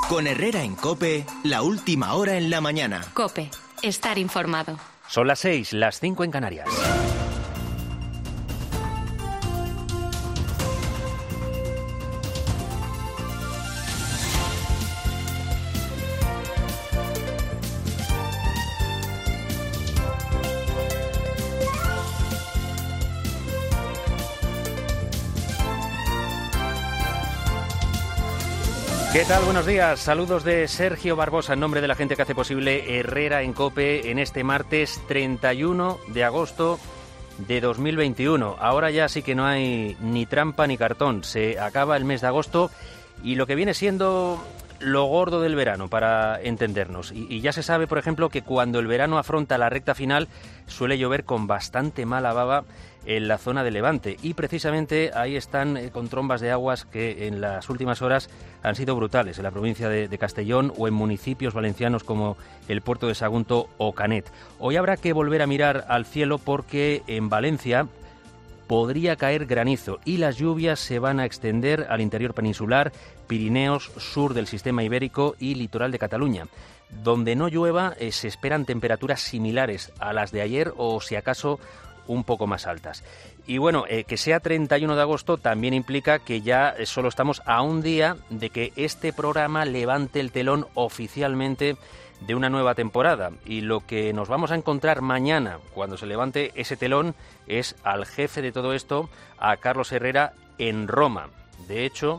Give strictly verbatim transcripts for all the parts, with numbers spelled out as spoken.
Con Herrera en COPE, la última hora en la mañana. COPE, estar informado. Son las seis, las cinco en Canarias. ¿Qué tal? Buenos días. Saludos de Sergio Barbosa en nombre de la gente que hace posible Herrera en COPE en este martes treinta y uno de agosto de dos mil veintiuno. Ahora ya sí que no hay ni trampa ni cartón. Se acaba el mes de agosto y lo que viene siendo lo gordo del verano, para entendernos. Y, y ya se sabe, por ejemplo, que cuando el verano afronta la recta final suele llover con bastante mala baba en la zona de Levante, y precisamente ahí están eh, con trombas de aguas que en las últimas horas han sido brutales en la provincia de, de Castellón o en municipios valencianos como el puerto de Sagunto o Canet. Hoy habrá que volver a mirar al cielo porque en Valencia podría caer granizo y las lluvias se van a extender al interior peninsular, Pirineos, sur del sistema ibérico y litoral de Cataluña. Donde no llueva eh, se esperan temperaturas similares a las de ayer o si acaso un poco más altas. Y bueno, eh, que sea treinta y uno de agosto también implica que ya eh, solo estamos a un día de que este programa levante el telón oficialmente de una nueva temporada. Y lo que nos vamos a encontrar mañana cuando se levante ese telón es al jefe de todo esto, a Carlos Herrera, en Roma. De hecho,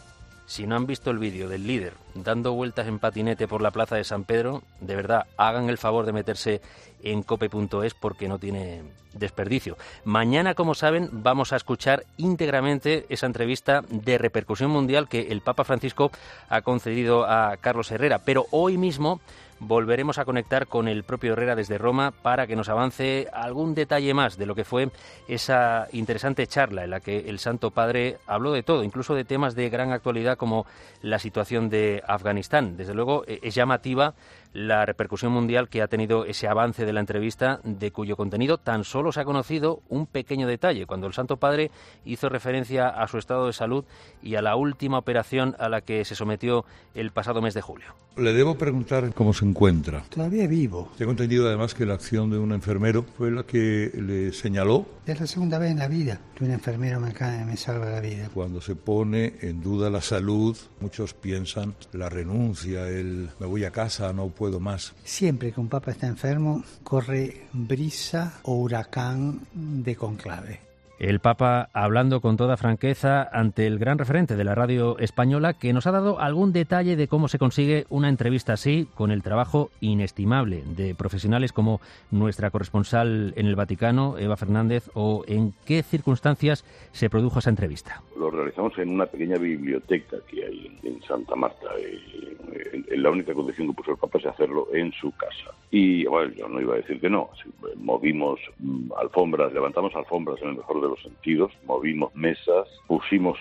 si no han visto el vídeo del líder dando vueltas en patinete por la plaza de San Pedro, de verdad, hagan el favor de meterse en cope punto es porque no tiene desperdicio. Mañana, como saben, vamos a escuchar íntegramente esa entrevista de repercusión mundial que el Papa Francisco ha concedido a Carlos Herrera, pero hoy mismo volveremos a conectar con el propio Herrera desde Roma para que nos avance algún detalle más de lo que fue esa interesante charla en la que el Santo Padre habló de todo, incluso de temas de gran actualidad como la situación de Afganistán. Desde luego es llamativa la repercusión mundial que ha tenido ese avance de la entrevista, de cuyo contenido tan solo se ha conocido un pequeño detalle, cuando el Santo Padre hizo referencia a su estado de salud y a la última operación a la que se sometió el pasado mes de julio. Le debo preguntar cómo se encuentra. Todavía vivo. Tengo entendido además que la acción de un enfermero fue la que le señaló. Es la segunda vez en la vida que un enfermero me, cae, me salva la vida. Cuando se pone en duda la salud, muchos piensan la renuncia, el me voy a casa, no puedo más. Siempre que un papa está enfermo, corre brisa o huracán de conclave. El Papa hablando con toda franqueza ante el gran referente de la radio española, que nos ha dado algún detalle de cómo se consigue una entrevista así, con el trabajo inestimable de profesionales como nuestra corresponsal en el Vaticano, Eva Fernández, o en qué circunstancias se produjo esa entrevista. Lo realizamos en una pequeña biblioteca que hay en Santa Marta. En la única condición que puso el Papa es hacerlo en su casa. Y bueno, yo no iba a decir que no. Movimos alfombras, levantamos alfombras en el mejor de los sentidos, movimos mesas, pusimos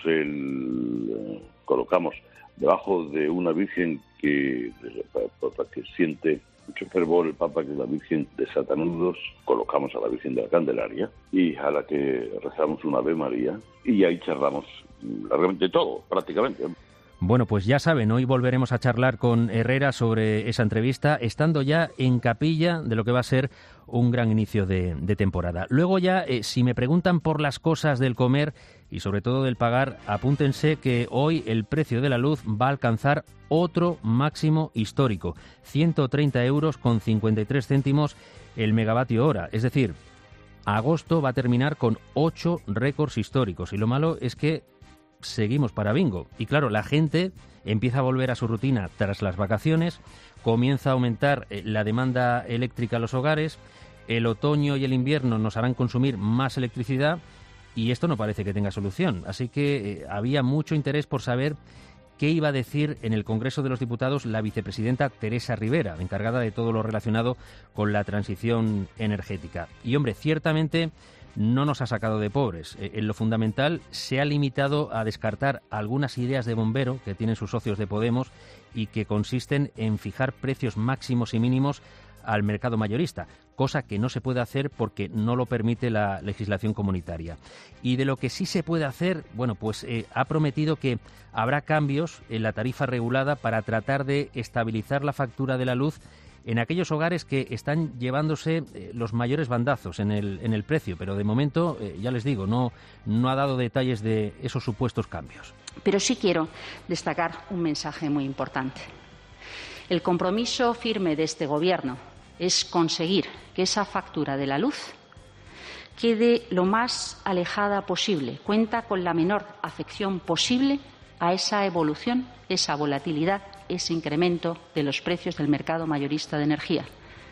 el... colocamos debajo de una virgen que, para que siente mucho fervor el Papa, que es la Virgen de Satanudos, colocamos a la Virgen de la Candelaria y a la que rezamos una Ave María y ahí charlamos largamente todo, prácticamente. Bueno, pues ya saben, hoy volveremos a charlar con Herrera sobre esa entrevista, estando ya en capilla de lo que va a ser un gran inicio de, de temporada. Luego ya, eh, si me preguntan por las cosas del comer y sobre todo del pagar, apúntense que hoy el precio de la luz va a alcanzar otro máximo histórico, ciento treinta euros con cincuenta y tres céntimos el megavatio hora, es decir, agosto va a terminar con ocho récords históricos y lo malo es que seguimos para bingo. Y claro, la gente empieza a volver a su rutina tras las vacaciones, comienza a aumentar la demanda eléctrica a los hogares, el otoño y el invierno nos harán consumir más electricidad y esto no parece que tenga solución. Así que eh, había mucho interés por saber qué iba a decir en el Congreso de los Diputados la vicepresidenta Teresa Rivera, encargada de todo lo relacionado con la transición energética. Y hombre, ciertamente no nos ha sacado de pobres. En lo fundamental se ha limitado a descartar algunas ideas de bombero que tienen sus socios de Podemos y que consisten en fijar precios máximos y mínimos al mercado mayorista, cosa que no se puede hacer porque no lo permite la legislación comunitaria. Y de lo que sí se puede hacer, bueno, pues eh, ha prometido que habrá cambios en la tarifa regulada para tratar de estabilizar la factura de la luz en aquellos hogares que están llevándose eh, los mayores bandazos en el, en el precio, pero de momento, eh, ya les digo, no, no ha dado detalles de esos supuestos cambios. Pero sí quiero destacar un mensaje muy importante. El compromiso firme de este Gobierno es conseguir que esa factura de la luz quede lo más alejada posible, cuenta con la menor afección posible a esa evolución, esa volatilidad, ese incremento de los precios del mercado mayorista de energía.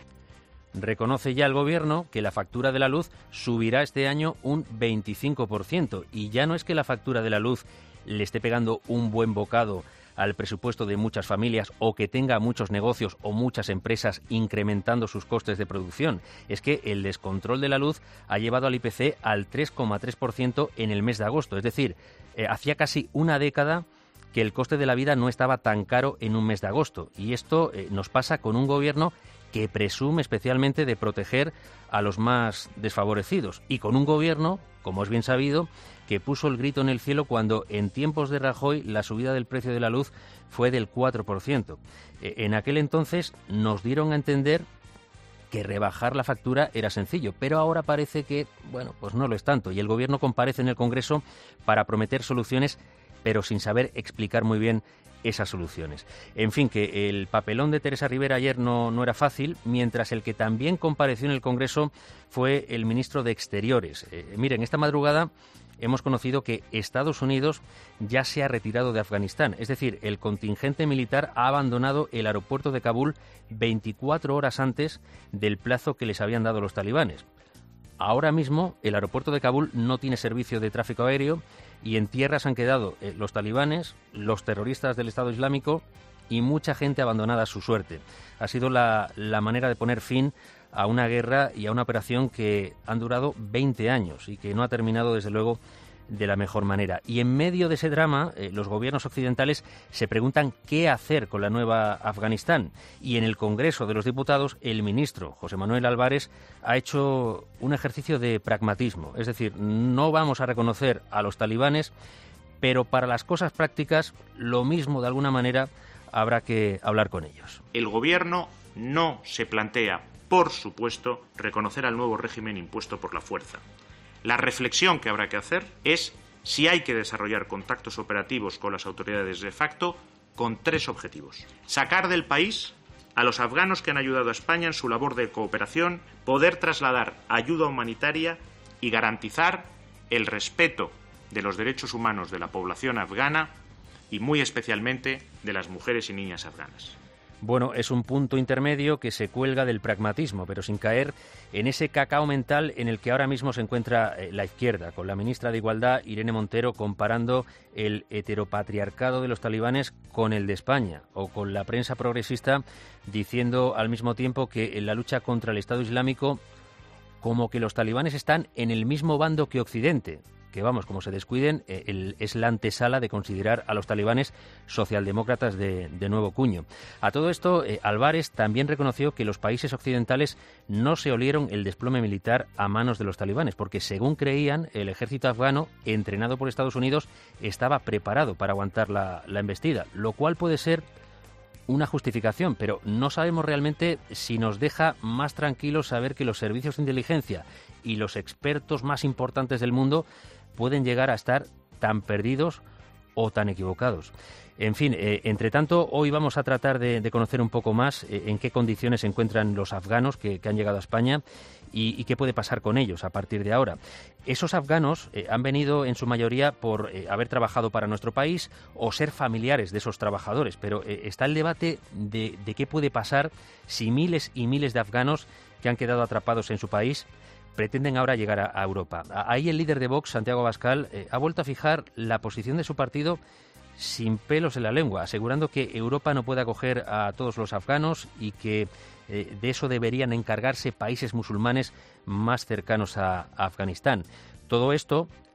Reconoce ya el Gobierno que la factura de la luz subirá este año un veinticinco por ciento y ya no es que la factura de la luz le esté pegando un buen bocado al presupuesto de muchas familias o que tenga muchos negocios o muchas empresas incrementando sus costes de producción. Es que el descontrol de la luz ha llevado al I P C al tres coma tres por ciento en el mes de agosto. Es decir, eh, hacía casi una década que el coste de la vida no estaba tan caro en un mes de agosto. Y esto eh, nos pasa con un Gobierno que presume especialmente de proteger a los más desfavorecidos. Y con un Gobierno, como es bien sabido, que puso el grito en el cielo cuando en tiempos de Rajoy la subida del precio de la luz fue del cuatro por ciento. Eh, en aquel entonces nos dieron a entender que rebajar la factura era sencillo, pero ahora parece que, bueno, pues no lo es tanto. Y el Gobierno comparece en el Congreso para prometer soluciones, pero sin saber explicar muy bien esas soluciones. En fin, que el papelón de Teresa Rivera ayer no, no era fácil, mientras el que también compareció en el Congreso fue el ministro de Exteriores. Eh, miren, esta madrugada hemos conocido que Estados Unidos ya se ha retirado de Afganistán. Es decir, el contingente militar ha abandonado el aeropuerto de Kabul veinticuatro horas antes del plazo que les habían dado los talibanes. Ahora mismo el aeropuerto de Kabul no tiene servicio de tráfico aéreo y en tierra se han quedado eh, los talibanes, los terroristas del Estado Islámico y mucha gente abandonada a su suerte. Ha sido la, la manera de poner fin a una guerra y a una operación que han durado veinte años y que no ha terminado, desde luego, de la mejor manera. Y en medio de ese drama, eh, los gobiernos occidentales se preguntan qué hacer con la nueva Afganistán. Y en el Congreso de los Diputados, el ministro José Manuel Álvarez ha hecho un ejercicio de pragmatismo. Es decir, no vamos a reconocer a los talibanes, pero para las cosas prácticas, lo mismo, de alguna manera, habrá que hablar con ellos. El Gobierno no se plantea, por supuesto, reconocer al nuevo régimen impuesto por la fuerza. La reflexión que habrá que hacer es si hay que desarrollar contactos operativos con las autoridades de facto con tres objetivos. Sacar del país a los afganos que han ayudado a España en su labor de cooperación, poder trasladar ayuda humanitaria y garantizar el respeto de los derechos humanos de la población afgana y muy especialmente de las mujeres y niñas afganas. Bueno, es un punto intermedio que se cuelga del pragmatismo, pero sin caer en ese cacao mental en el que ahora mismo se encuentra eh, la izquierda, con la ministra de Igualdad, Irene Montero, comparando el heteropatriarcado de los talibanes con el de España, o con la prensa progresista diciendo al mismo tiempo que en la lucha contra el Estado Islámico, como que los talibanes están en el mismo bando que Occidente, que vamos, como se descuiden, eh, el, es la antesala de considerar a los talibanes socialdemócratas de, de nuevo cuño. A todo esto, eh, Álvarez también reconoció que los países occidentales no se olieron el desplome militar a manos de los talibanes, porque según creían, el ejército afgano, entrenado por Estados Unidos, estaba preparado para aguantar la, la embestida, lo cual puede ser una justificación, pero no sabemos realmente si nos deja más tranquilos saber que los servicios de inteligencia y los expertos más importantes del mundo pueden llegar a estar tan perdidos o tan equivocados. En fin, eh, entre tanto, hoy vamos a tratar de, de conocer un poco más eh, en qué condiciones se encuentran los afganos que, que han llegado a España y, y qué puede pasar con ellos a partir de ahora. Esos afganos eh, han venido en su mayoría por eh, haber trabajado para nuestro país o ser familiares de esos trabajadores, pero eh, está el debate de, de qué puede pasar si miles y miles de afganos que han quedado atrapados en su país pretenden ahora llegar a, a Europa. Ahí el líder de Vox, Santiago Abascal, eh, ha vuelto a fijar la posición de su partido sin pelos en la lengua, asegurando que Europa no puede acoger a todos los afganos y que eh, de eso deberían encargarse países musulmanes más cercanos a, a Afganistán. Todo esto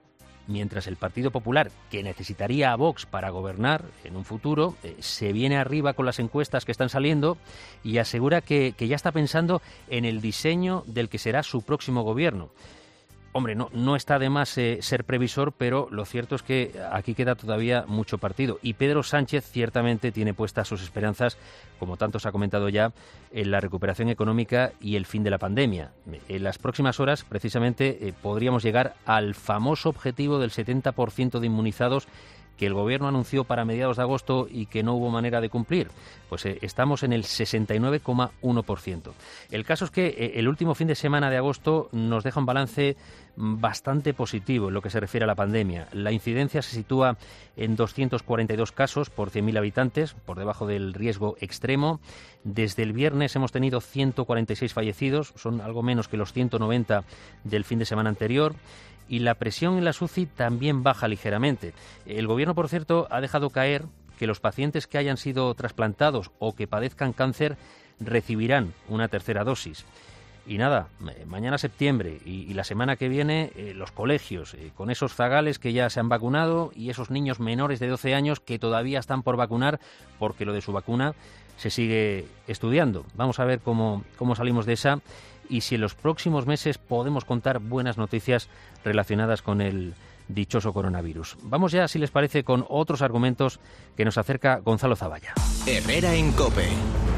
mientras el Partido Popular, que necesitaría a Vox para gobernar en un futuro, eh, se viene arriba con las encuestas que están saliendo y asegura que, que ya está pensando en el diseño del que será su próximo gobierno. Hombre, no, no está de más eh, ser previsor, pero lo cierto es que aquí queda todavía mucho partido. Y Pedro Sánchez ciertamente tiene puestas sus esperanzas, como tanto se ha comentado ya, en la recuperación económica y el fin de la pandemia. En las próximas horas, precisamente, eh, podríamos llegar al famoso objetivo del setenta por ciento de inmunizados que el Gobierno anunció para mediados de agosto y que no hubo manera de cumplir. Pues eh, estamos en el sesenta y nueve coma uno por ciento. El caso es que eh, el último fin de semana de agosto nos deja un balance bastante positivo en lo que se refiere a la pandemia. La incidencia se sitúa en doscientos cuarenta y dos casos por cien mil habitantes, por debajo del riesgo extremo. Desde el viernes hemos tenido ciento cuarenta y seis fallecidos, son algo menos que los ciento noventa del fin de semana anterior. Y la presión en las U C I también baja ligeramente. El Gobierno, por cierto, ha dejado caer que los pacientes que hayan sido trasplantados o que padezcan cáncer recibirán una tercera dosis. Y nada, mañana septiembre y, y la semana que viene eh, los colegios, eh, con esos zagales que ya se han vacunado y esos niños menores de doce años que todavía están por vacunar porque lo de su vacuna se sigue estudiando. Vamos a ver cómo, cómo salimos de esa y si en los próximos meses podemos contar buenas noticias relacionadas con el dichoso coronavirus. Vamos ya, si les parece, con otros argumentos que nos acerca Gonzalo Zavalla. Herrera en COPE.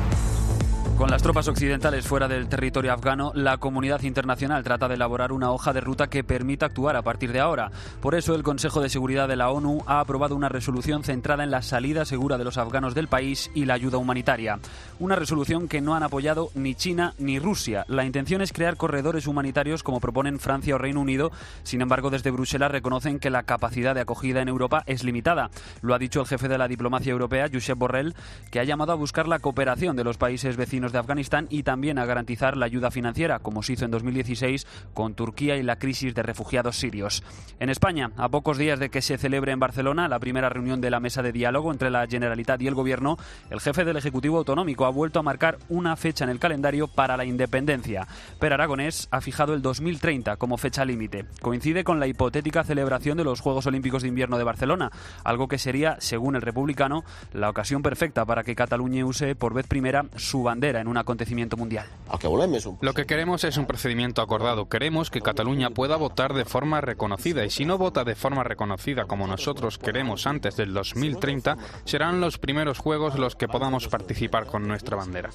Con las tropas occidentales fuera del territorio afgano, la comunidad internacional trata de elaborar una hoja de ruta que permita actuar a partir de ahora. Por eso, el Consejo de Seguridad de la ONU ha aprobado una resolución centrada en la salida segura de los afganos del país y la ayuda humanitaria. Una resolución que no han apoyado ni China ni Rusia. La intención es crear corredores humanitarios como proponen Francia o Reino Unido. Sin embargo, desde Bruselas reconocen que la capacidad de acogida en Europa es limitada. Lo ha dicho el jefe de la diplomacia europea, Josep Borrell, que ha llamado a buscar la cooperación de los países vecinos de Afganistán y también a garantizar la ayuda financiera, como se hizo en dos mil dieciséis con Turquía y la crisis de refugiados sirios. En España, a pocos días de que se celebre en Barcelona la primera reunión de la mesa de diálogo entre la Generalitat y el Gobierno, el jefe del Ejecutivo Autonómico ha vuelto a marcar una fecha en el calendario para la independencia. Pere Aragonés ha fijado el dos mil treinta como fecha límite. Coincide con la hipotética celebración de los Juegos Olímpicos de Invierno de Barcelona, algo que sería, según el republicano, la ocasión perfecta para que Cataluña use por vez primera su bandera en un acontecimiento mundial. Lo que queremos es un procedimiento acordado. Queremos que Cataluña pueda votar de forma reconocida y si no vota de forma reconocida como nosotros queremos antes del dos mil treinta, serán los primeros Juegos los que podamos participar con nuestra bandera.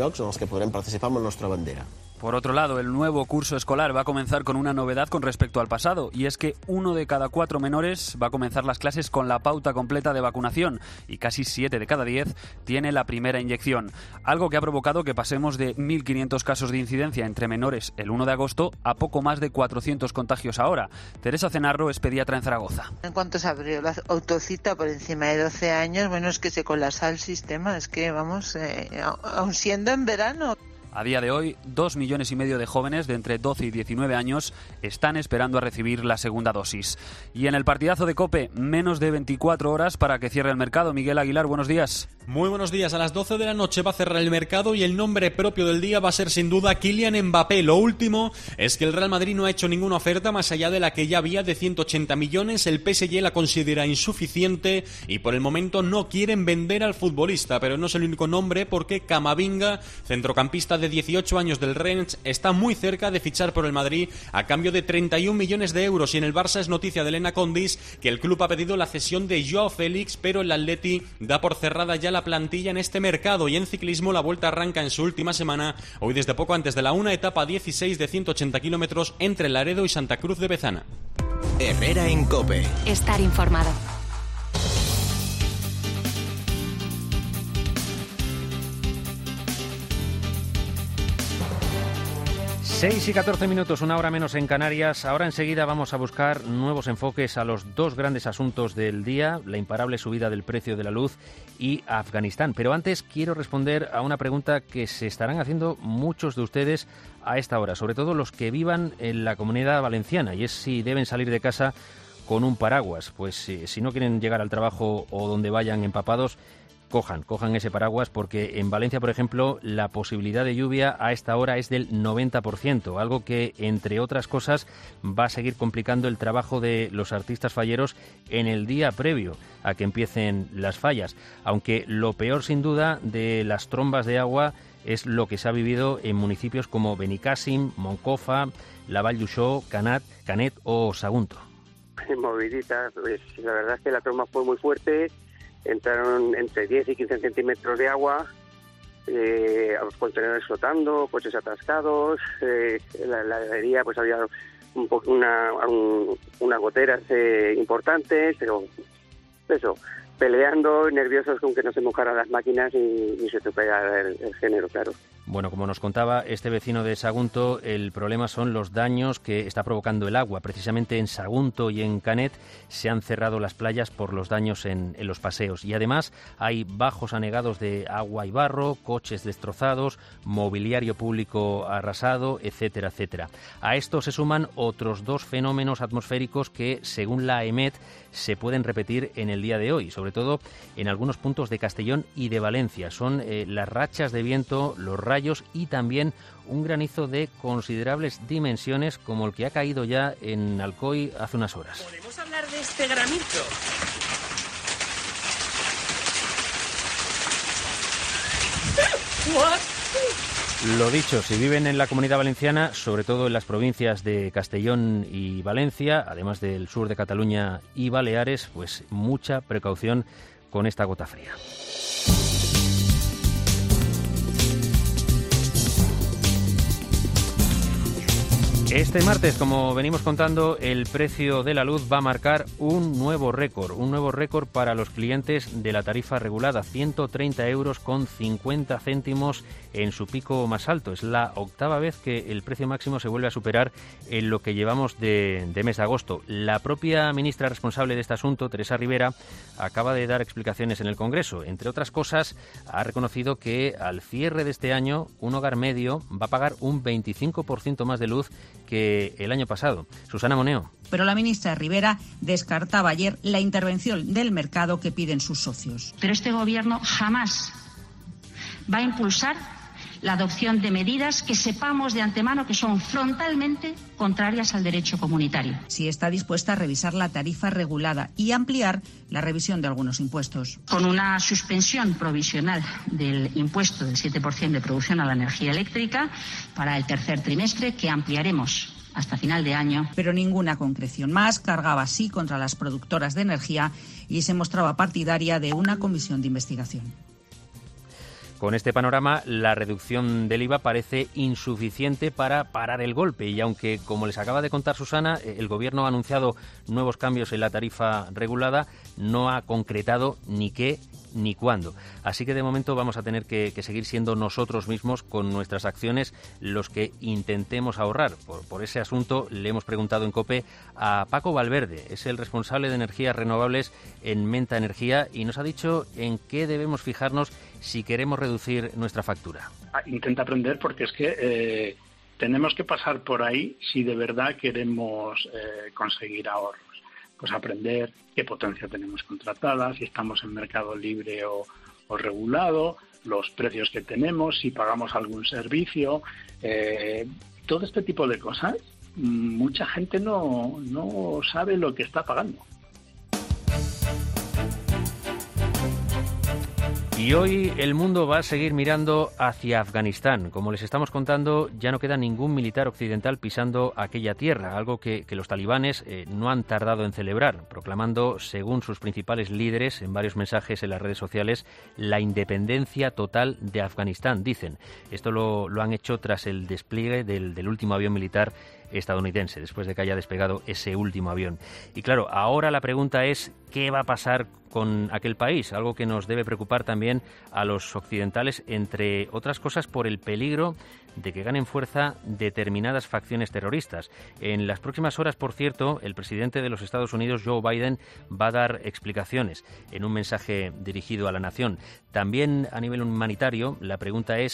Por otro lado, el nuevo curso escolar va a comenzar con una novedad con respecto al pasado, y es que uno de cada cuatro menores va a comenzar las clases con la pauta completa de vacunación y casi siete de cada diez tiene la primera inyección, algo que ha provocado que pasemos de mil quinientos casos de incidencia entre menores el uno de agosto a poco más de cuatrocientos contagios ahora. Teresa Cenarro es pediatra en Zaragoza. En cuanto se abrió la autocita por encima de doce años, bueno, es que se colapsa el sistema, es que vamos, eh, aun siendo en verano. A día de hoy, dos millones y medio de jóvenes de entre doce y diecinueve años están esperando a recibir la segunda dosis. Y en el partidazo de COPE, menos de veinticuatro horas para que cierre el mercado. Miguel Aguilar, buenos días. Muy buenos días. A las doce de la noche va a cerrar el mercado y el nombre propio del día va a ser sin duda Kylian Mbappé. Lo último es que el Real Madrid no ha hecho ninguna oferta más allá de la que ya había de ciento ochenta millones. El P S G la considera insuficiente y por el momento no quieren vender al futbolista. Pero no es el único nombre porque Camavinga, centrocampista de dieciocho años del Rennes, está muy cerca de fichar por el Madrid a cambio de treinta y un millones de euros. Y en el Barça es noticia de Elena Condis que el club ha pedido la cesión de Joao Félix, pero el Atleti da por cerrada ya la plantilla en este mercado. Y en ciclismo la Vuelta arranca en su última semana, hoy desde poco antes de la una, etapa dieciséis de ciento ochenta kilómetros entre Laredo y Santa Cruz de Bezana. Herrera en COPE. Estar informado. seis y catorce minutos, una hora menos en Canarias. Ahora enseguida vamos a buscar nuevos enfoques a los dos grandes asuntos del día, la imparable subida del precio de la luz y Afganistán. Pero antes quiero responder a una pregunta que se estarán haciendo muchos de ustedes a esta hora, sobre todo los que vivan en la Comunidad Valenciana, y es si deben salir de casa con un paraguas. Pues si, si no quieren llegar al trabajo o donde vayan empapados, cojan, cojan ese paraguas, porque en Valencia, por ejemplo, la posibilidad de lluvia a esta hora es del noventa por ciento, algo que, entre otras cosas, va a seguir complicando el trabajo de los artistas falleros en el día previo a que empiecen las fallas, aunque lo peor, sin duda, de las trombas de agua es lo que se ha vivido en municipios como Benicàssim, Moncofa, la Vall d'Uixó, Canat, Canet o Sagunto. Movidita, pues la verdad es que la tromba fue muy fuerte, entraron entre diez y quince centímetros de agua, eh, a los contenedores flotando, coches atascados, eh, la, la heladería pues había un po- una, un, unas goteras eh, importantes, pero eso, peleando, nerviosos con que no se mojaran las máquinas y, y se tocara el, el género, claro. Bueno, como nos contaba este vecino de Sagunto, el problema son los daños que está provocando el agua. Precisamente en Sagunto y en Canet se han cerrado las playas por los daños en, en los paseos. Y además hay bajos anegados de agua y barro, coches destrozados, mobiliario público arrasado, etcétera, etcétera. A esto se suman otros dos fenómenos atmosféricos que, según la EMET, se pueden repetir en el día de hoy, sobre todo en algunos puntos de Castellón y de Valencia. Son eh, las rachas de viento, los rayos y también un granizo de considerables dimensiones, como el que ha caído ya en Alcoy hace unas horas. ¿Podemos hablar de este granizo? Lo dicho, si viven en la Comunidad Valenciana, sobre todo en las provincias de Castellón y Valencia, además del sur de Cataluña y Baleares, pues mucha precaución con esta gota fría. Este martes, como venimos contando, el precio de la luz va a marcar un nuevo récord, un nuevo récord para los clientes de la tarifa regulada, ciento treinta euros con cincuenta céntimos en su pico más alto. Es la octava vez que el precio máximo se vuelve a superar en lo que llevamos de, de mes de agosto. La propia ministra responsable de este asunto, Teresa Rivera, acaba de dar explicaciones en el Congreso. Entre otras cosas, ha reconocido que al cierre de este año, un hogar medio va a pagar un veinticinco por ciento más de luz que el año pasado. Susana Moneo. Pero la ministra Rivera descartaba ayer la intervención del mercado que piden sus socios. Pero este Gobierno jamás va a impulsar la adopción de medidas que sepamos de antemano que son frontalmente contrarias al derecho comunitario. Sí está dispuesta a revisar la tarifa regulada y ampliar la revisión de algunos impuestos. Con una suspensión provisional del impuesto del siete por ciento de producción a la energía eléctrica para el tercer trimestre, que ampliaremos hasta final de año. Pero ninguna concreción más. Cargaba así contra las productoras de energía y se mostraba partidaria de una comisión de investigación. Con este panorama, la reducción del I V A parece insuficiente para parar el golpe y aunque, como les acaba de contar Susana, el Gobierno ha anunciado nuevos cambios en la tarifa regulada, no ha concretado ni qué ni cuándo. Así que de momento vamos a tener que, que seguir siendo nosotros mismos con nuestras acciones los que intentemos ahorrar. Por, por ese asunto le hemos preguntado en COPE a Paco Valverde, es el responsable de energías renovables en Menta Energía y nos ha dicho en qué debemos fijarnos si queremos reducir nuestra factura. Intenta aprender porque es que eh, tenemos que pasar por ahí si de verdad queremos eh, conseguir ahorros. Pues aprender qué potencia tenemos contratada, si estamos en mercado libre o, o regulado, los precios que tenemos, si pagamos algún servicio, eh, todo este tipo de cosas. Mucha gente no, no sabe lo que está pagando. Y hoy el mundo va a seguir mirando hacia Afganistán. Como les estamos contando, ya no queda ningún militar occidental pisando aquella tierra, algo que, que los talibanes eh, no han tardado en celebrar, proclamando, según sus principales líderes, en varios mensajes en las redes sociales, la independencia total de Afganistán, dicen. Esto lo, lo han hecho tras el despliegue del, del último avión militar estadounidense, después de que haya despegado ese último avión. Y claro, ahora la pregunta es ¿qué va a pasar con aquel país? Algo que nos debe preocupar también a los occidentales, entre otras cosas por el peligro de que ganen fuerza determinadas facciones terroristas. En las próximas horas, por cierto, el presidente de los Estados Unidos, Joe Biden, va a dar explicaciones en un mensaje dirigido a la nación. También a nivel humanitario, la pregunta es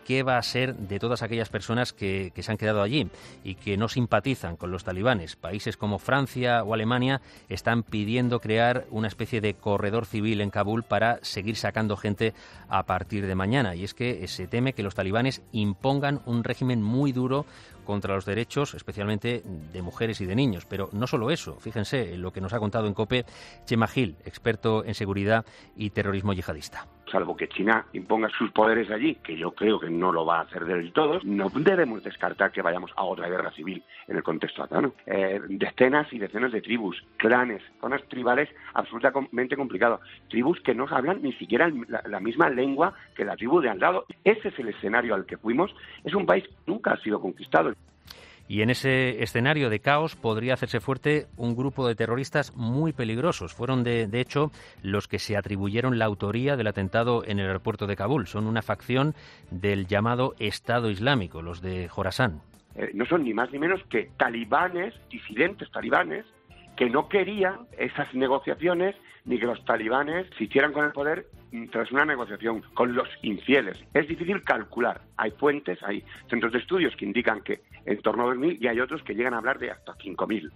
qué va a ser de todas aquellas personas que, que se han quedado allí y que no simpatizan con los talibanes. Países como Francia o Alemania están pidiendo crear una especie de corredor civil en Kabul para seguir sacando gente a partir de mañana. Y es que se teme que los talibanes impongan un régimen muy duro contra los derechos, especialmente de mujeres y de niños. Pero no solo eso, fíjense en lo que nos ha contado en COPE Chema Gil, experto en seguridad y terrorismo yihadista. Salvo que China imponga sus poderes allí, que yo creo que no lo va a hacer del todo, no debemos descartar que vayamos a otra guerra civil en el contexto afgano. Eh, decenas y decenas de tribus, clanes, zonas tribales absolutamente complicadas, tribus que no hablan ni siquiera la, la misma lengua que la tribu de al lado. Ese es el escenario al que fuimos. Es un país que nunca ha sido conquistado. Y en ese escenario de caos podría hacerse fuerte un grupo de terroristas muy peligrosos. Fueron, de, de hecho, los que se atribuyeron la autoría del atentado en el aeropuerto de Kabul. Son una facción del llamado Estado Islámico, los de Jorasán. Eh, no son ni más ni menos que talibanes, disidentes talibanes, que no querían esas negociaciones ni que los talibanes se hicieran con el poder tras una negociación con los infieles. Es difícil calcular. Hay fuentes, hay centros de estudios que indican que en torno a dos mil y hay otros que llegan a hablar de hasta cinco mil.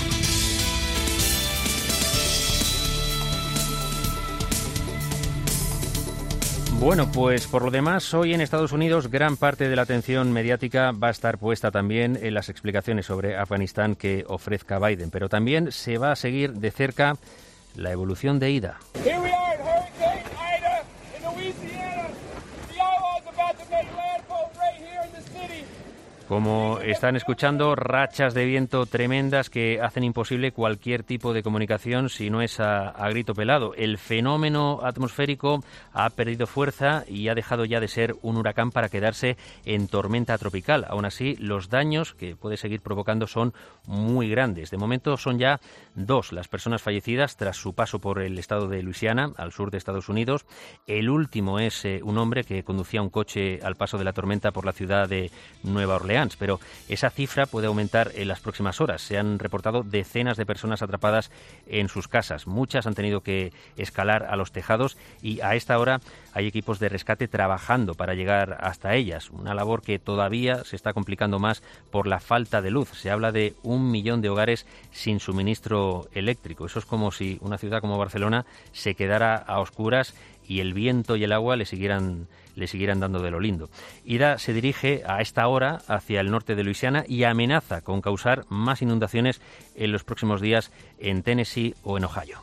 Bueno, pues por lo demás, hoy en Estados Unidos gran parte de la atención mediática va a estar puesta también en las explicaciones sobre Afganistán que ofrezca Biden, pero también se va a seguir de cerca la evolución de Ida. Como están escuchando, rachas de viento tremendas que hacen imposible cualquier tipo de comunicación si no es a, a grito pelado. El fenómeno atmosférico ha perdido fuerza y ha dejado ya de ser un huracán para quedarse en tormenta tropical. Aún así, los daños que puede seguir provocando son muy grandes. De momento son ya dos las personas fallecidas tras su paso por el estado de Luisiana, al sur de Estados Unidos. El último es eh, un hombre que conducía un coche al paso de la tormenta por la ciudad de Nueva Orleans. Pero esa cifra puede aumentar en las próximas horas. Se han reportado decenas de personas atrapadas en sus casas. Muchas han tenido que escalar a los tejados y a esta hora hay equipos de rescate trabajando para llegar hasta ellas. Una labor que todavía se está complicando más por la falta de luz. Se habla de un millón de hogares sin suministro eléctrico. Eso es como si una ciudad como Barcelona se quedara a oscuras y el viento y el agua le siguieran, le siguieran dando de lo lindo. Ida se dirige a esta hora hacia el norte de Luisiana y amenaza con causar más inundaciones en los próximos días en Tennessee o en Ohio.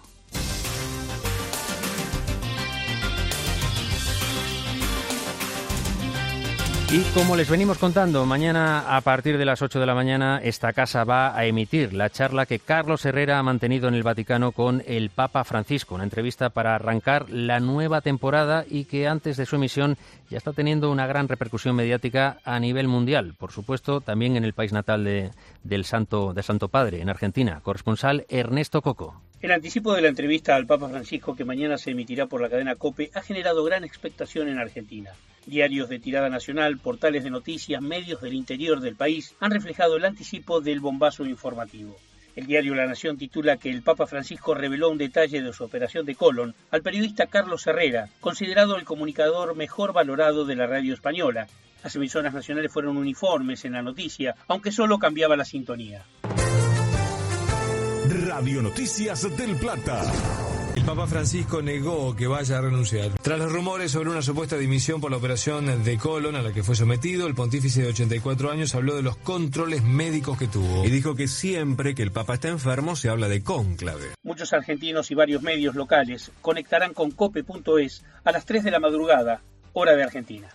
Y como les venimos contando, mañana a partir de las ocho de la mañana esta casa va a emitir la charla que Carlos Herrera ha mantenido en el Vaticano con el Papa Francisco, una entrevista para arrancar la nueva temporada y que antes de su emisión ya está teniendo una gran repercusión mediática a nivel mundial, por supuesto también en el país natal de, del Santo, del Santo Padre, en Argentina. Corresponsal Ernesto Coco. El anticipo de la entrevista al Papa Francisco, que mañana se emitirá por la cadena COPE, ha generado gran expectación en Argentina. Diarios de tirada nacional, portales de noticias, medios del interior del país han reflejado el anticipo del bombazo informativo. El diario La Nación titula que el Papa Francisco reveló un detalle de su operación de colon al periodista Carlos Herrera, considerado el comunicador mejor valorado de la radio española. Las emisoras nacionales fueron uniformes en la noticia, aunque solo cambiaba la sintonía. Radio Noticias del Plata. El Papa Francisco negó que vaya a renunciar. Tras los rumores sobre una supuesta dimisión por la operación de colon a la que fue sometido, el pontífice de ochenta y cuatro años habló de los controles médicos que tuvo. Y dijo que siempre que el Papa está enfermo se habla de cónclave. Muchos argentinos y varios medios locales conectarán con cope punto es a las tres de la madrugada, hora de Argentina.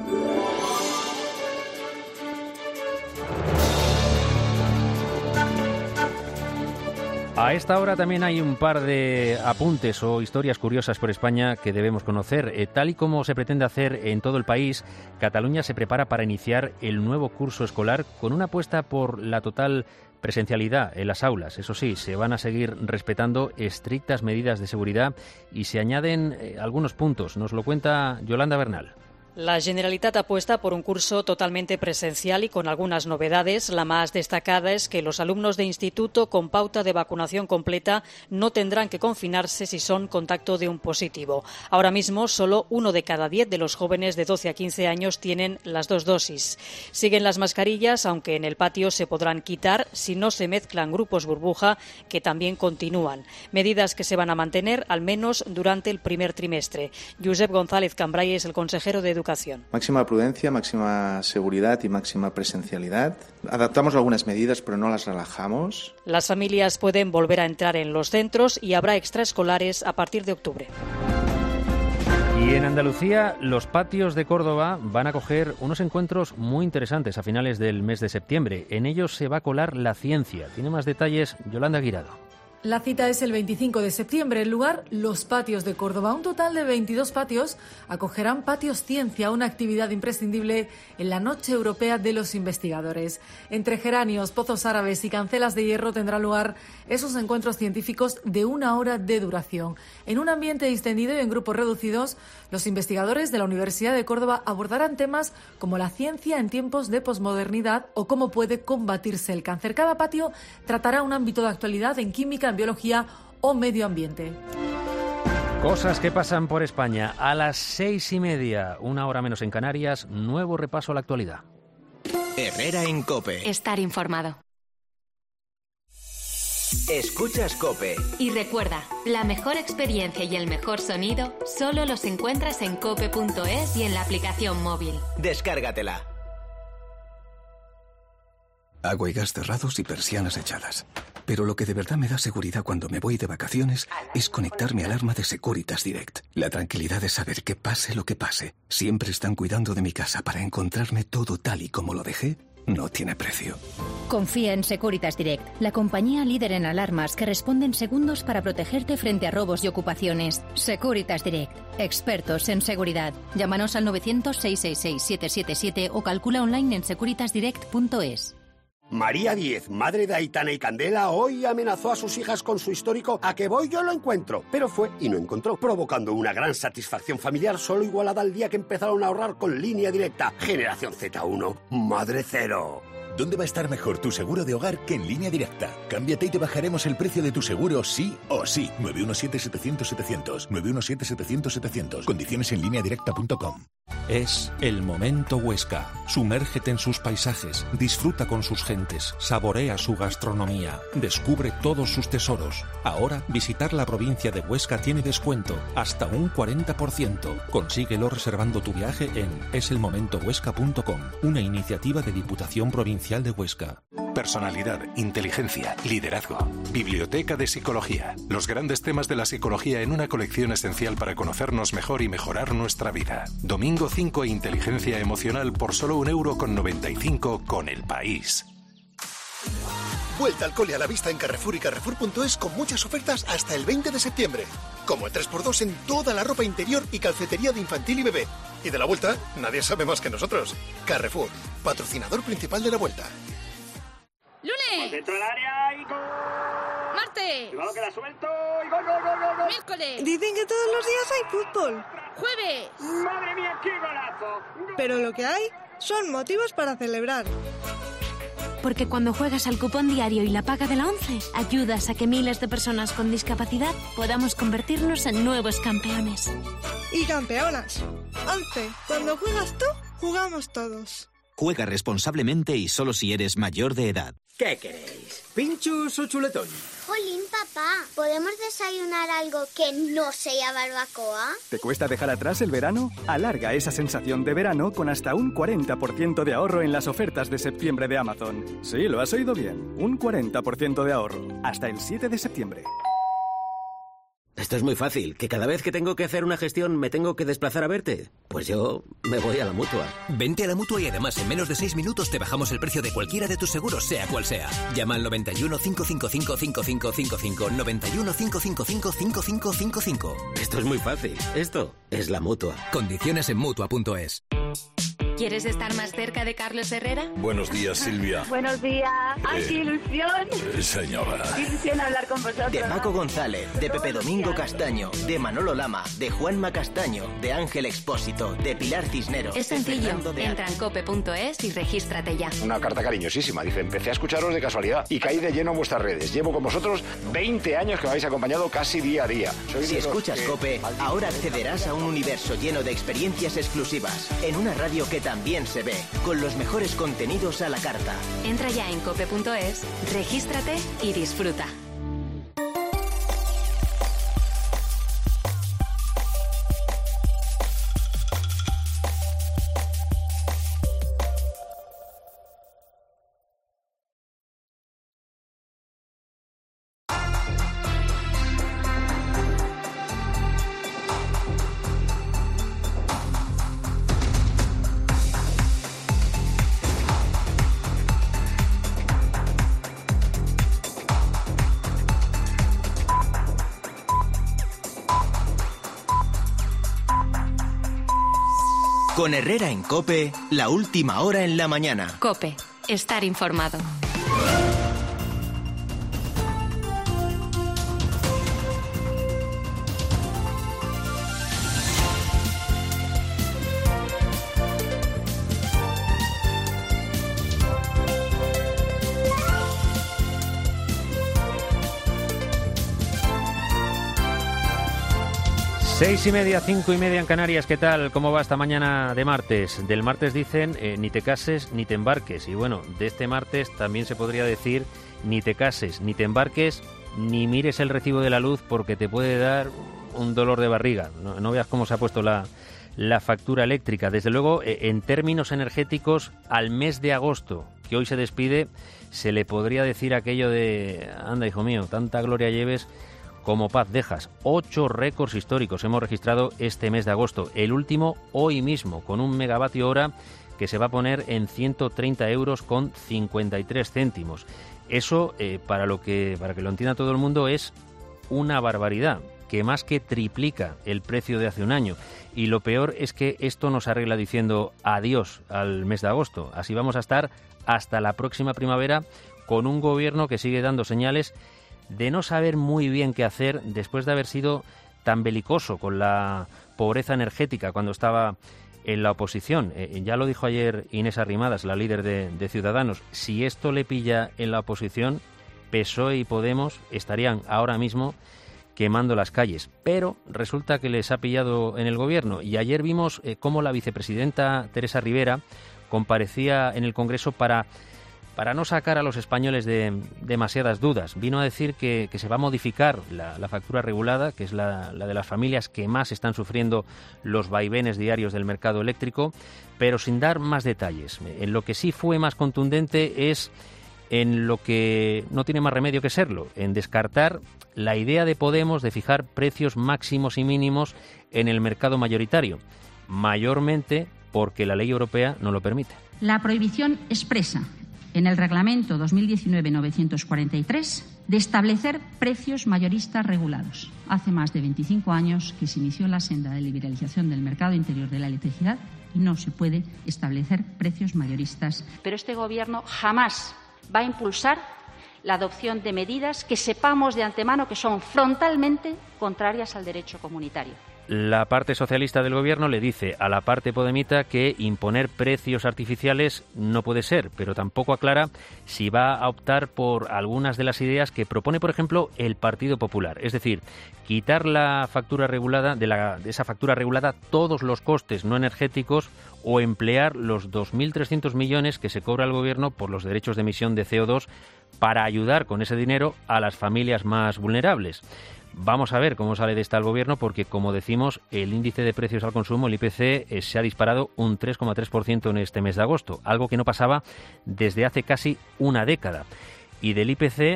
A esta hora también hay un par de apuntes o historias curiosas por España que debemos conocer. Eh, tal y como se pretende hacer en todo el país, Cataluña se prepara para iniciar el nuevo curso escolar con una apuesta por la total presencialidad en las aulas. Eso sí, se van a seguir respetando estrictas medidas de seguridad y se añaden eh, algunos puntos. Nos lo cuenta Yolanda Bernal. La Generalitat apuesta por un curso totalmente presencial y con algunas novedades. La más destacada es que los alumnos de instituto con pauta de vacunación completa no tendrán que confinarse si son contacto de un positivo. Ahora mismo, solo uno de cada diez de los jóvenes de doce a quince años tienen las dos dosis. Siguen las mascarillas, aunque en el patio se podrán quitar si no se mezclan grupos burbuja, que también continúan. Medidas que se van a mantener al menos durante el primer trimestre. Josep González Cambray es el consejero de Educación. Máxima prudencia, máxima seguridad y máxima presencialidad. Adaptamos algunas medidas, pero no las relajamos. Las familias pueden volver a entrar en los centros y habrá extraescolares a partir de octubre. Y en Andalucía, los patios de Córdoba van a acoger unos encuentros muy interesantes a finales del mes de septiembre. En ellos se va a colar la ciencia. Tiene más detalles Yolanda Guirado. La cita es el veinticinco de septiembre. El lugar, los patios de Córdoba. Un total de veintidós patios acogerán Patios Ciencia, una actividad imprescindible en la Noche Europea de los Investigadores. Entre geranios, pozos árabes y cancelas de hierro tendrán lugar esos encuentros científicos de una hora de duración. En un ambiente distendido y en grupos reducidos, los investigadores de la Universidad de Córdoba abordarán temas como la ciencia en tiempos de posmodernidad o cómo puede combatirse el cáncer. Cada patio tratará un ámbito de actualidad en química, en biología o medio ambiente. Cosas que pasan por España. A las seis y media, una hora menos en Canarias, nuevo repaso a la actualidad. Herrera en COPE. Estar informado. Escuchas COPE. Y recuerda, la mejor experiencia y el mejor sonido solo los encuentras en cope punto es y en la aplicación móvil. Descárgatela. Agua y gas cerrados y persianas echadas. Pero lo que de verdad me da seguridad cuando me voy de vacaciones es conectar mi alarma de Securitas Direct. La tranquilidad de saber que pase lo que pase, siempre están cuidando de mi casa para encontrarme todo tal y como lo dejé, no tiene precio. Confía en Securitas Direct, la compañía líder en alarmas que responde en segundos para protegerte frente a robos y ocupaciones. Securitas Direct, expertos en seguridad. Llámanos al novecientos, seiscientos sesenta y seis, setecientos setenta y siete o calcula online en securitas direct punto es. María Diez, madre de Aitana y Candela, hoy amenazó a sus hijas con su histórico "a que voy yo lo encuentro", pero fue y no encontró, provocando una gran satisfacción familiar solo igualada al día que empezaron a ahorrar con Línea Directa. Generación Z uno, madre cero. ¿Dónde va a estar mejor tu seguro de hogar que en Línea Directa? Cámbiate y te bajaremos el precio de tu seguro sí o sí. nueve uno siete, setecientos, setecientos. nueve uno siete, setecientos, setecientos. Condiciones en línea directa punto com. Es el momento Huesca. Sumérgete en sus paisajes, disfruta con sus gentes, saborea su gastronomía, descubre todos sus tesoros. Ahora, visitar la provincia de Huesca tiene descuento, hasta un cuarenta por ciento. Consíguelo reservando tu viaje en es el momento huesca punto com, una iniciativa de Diputación Provincial de Huesca. Personalidad, inteligencia, liderazgo. Biblioteca de Psicología. Los grandes temas de la psicología en una colección esencial para conocernos mejor y mejorar nuestra vida. Domingo cinco, Inteligencia Emocional por solo un euro con noventa y cinco con El País. Vuelta al cole a la vista en Carrefour y Carrefour punto es con muchas ofertas hasta el veinte de septiembre. Como el tres por dos en toda la ropa interior y calcetería de infantil y bebé. Y de la vuelta, nadie sabe más que nosotros. Carrefour, patrocinador principal de la vuelta. ¡Lunes! Dentro del área y gol. ¡Martes! Cuidado que la suelto y gol, gol, gol, gol, gol. ¡Miércoles! Dicen que todos los días hay fútbol. ¡Jueves! ¡Madre mía, qué golazo! Pero lo que hay son motivos para celebrar. Porque cuando juegas al cupón diario y la paga de la ONCE, ayudas a que miles de personas con discapacidad podamos convertirnos en nuevos campeones. Y campeonas. ONCE, cuando juegas tú, jugamos todos. Juega responsablemente y solo si eres mayor de edad. ¿Qué queréis? ¿Pinchos o chuletón? Jolín, papá, ¿podemos desayunar algo que no sea barbacoa? ¿Te cuesta dejar atrás el verano? Alarga esa sensación de verano con hasta un cuarenta por ciento de ahorro en las ofertas de septiembre de Amazon. Sí, lo has oído bien. Un cuarenta por ciento de ahorro. Hasta el siete de septiembre. Esto es muy fácil, que cada vez que tengo que hacer una gestión me tengo que desplazar a verte. Pues yo me voy a la Mutua. Vente a la Mutua y además en menos de seis minutos te bajamos el precio de cualquiera de tus seguros, sea cual sea. Llama al noventa y uno, cinco cinco cinco, cinco cinco cinco cinco, noventa y uno, cinco cinco cinco, cinco cinco cinco cinco. Esto es muy fácil. Esto es la Mutua. Condiciones en Mutua punto es. ¿Quieres estar más cerca de Carlos Herrera? Buenos días, Silvia. Buenos días. ¡Ay, qué ilusión! Eh, señora. ¡Qué ilusión hablar con vosotros! De Paco González, de Pepe Domingo Castaño, de Manolo Lama, de Juanma Castaño, de Ángel Expósito, de Pilar Cisneros. Es sencillo. Entra en cope punto es y regístrate ya. Una carta cariñosísima. Dice, empecé a escucharos de casualidad y caí de lleno en vuestras redes. Llevo con vosotros veinte años que me habéis acompañado casi día a día. Soy si escuchas que... Cope, ahora accederás a un universo lleno de experiencias exclusivas. En una radio que también se ve, con los mejores contenidos a la carta. Entra ya en cope punto es, regístrate y disfruta. Con Herrera en Cope, la última hora en la mañana. Cope, estar informado. Seis y media, cinco y media en Canarias. ¿Qué tal? ¿Cómo va esta mañana de martes? Del martes dicen eh, ni te cases ni te embarques. Y bueno, de este martes también se podría decir ni te cases, ni te embarques, ni mires el recibo de la luz porque te puede dar un dolor de barriga. No, no veas cómo se ha puesto la, la factura eléctrica. Desde luego, eh, en términos energéticos, al mes de agosto, que hoy se despide, se le podría decir aquello de, anda, hijo mío, tanta gloria lleves como paz dejas. Ocho récords históricos hemos registrado este mes de agosto. El último hoy mismo, con un megavatio hora que se va a poner en ciento treinta euros con cincuenta y tres céntimos. Eso, eh, para lo que para que lo entienda todo el mundo, es una barbaridad, que más que triplica el precio de hace un año. Y lo peor es que esto nos arregla diciendo adiós al mes de agosto. Así vamos a estar hasta la próxima primavera con un gobierno que sigue dando señales de no saber muy bien qué hacer después de haber sido tan belicoso con la pobreza energética cuando estaba en la oposición. Eh, ya lo dijo ayer Inés Arrimadas, la líder de, de Ciudadanos. Si esto le pilla en la oposición, P S O E y Podemos estarían ahora mismo quemando las calles. Pero resulta que les ha pillado en el gobierno. Y ayer vimos eh, cómo la vicepresidenta Teresa Rivera comparecía en el Congreso para... para no sacar a los españoles de demasiadas dudas. Vino a decir que, que se va a modificar la, la factura regulada, que es la, la de las familias que más están sufriendo los vaivenes diarios del mercado eléctrico, pero sin dar más detalles. En lo que sí fue más contundente es en lo que no tiene más remedio que serlo, en descartar la idea de Podemos de fijar precios máximos y mínimos en el mercado mayoritario, mayormente porque la ley europea no lo permite. La prohibición expresa en el Reglamento dos mil diecinueve novecientos cuarenta y tres de establecer precios mayoristas regulados. Hace más de veinticinco años que se inició la senda de liberalización del mercado interior de la electricidad y no se puede establecer precios mayoristas. Pero este Gobierno jamás va a impulsar la adopción de medidas que sepamos de antemano que son frontalmente contrarias al derecho comunitario. La parte socialista del gobierno le dice a la parte podemita que imponer precios artificiales no puede ser, pero tampoco aclara si va a optar por algunas de las ideas que propone, por ejemplo, el Partido Popular. Es decir, quitar la factura regulada, de, la, de esa factura regulada todos los costes no energéticos o emplear los dos mil trescientos millones que se cobra el gobierno por los derechos de emisión de C O dos para ayudar con ese dinero a las familias más vulnerables. Vamos a ver cómo sale de esta el gobierno porque, como decimos, el índice de precios al consumo, el I P C, eh, se ha disparado un tres coma tres por ciento en este mes de agosto, algo que no pasaba desde hace casi una década. Y del I P C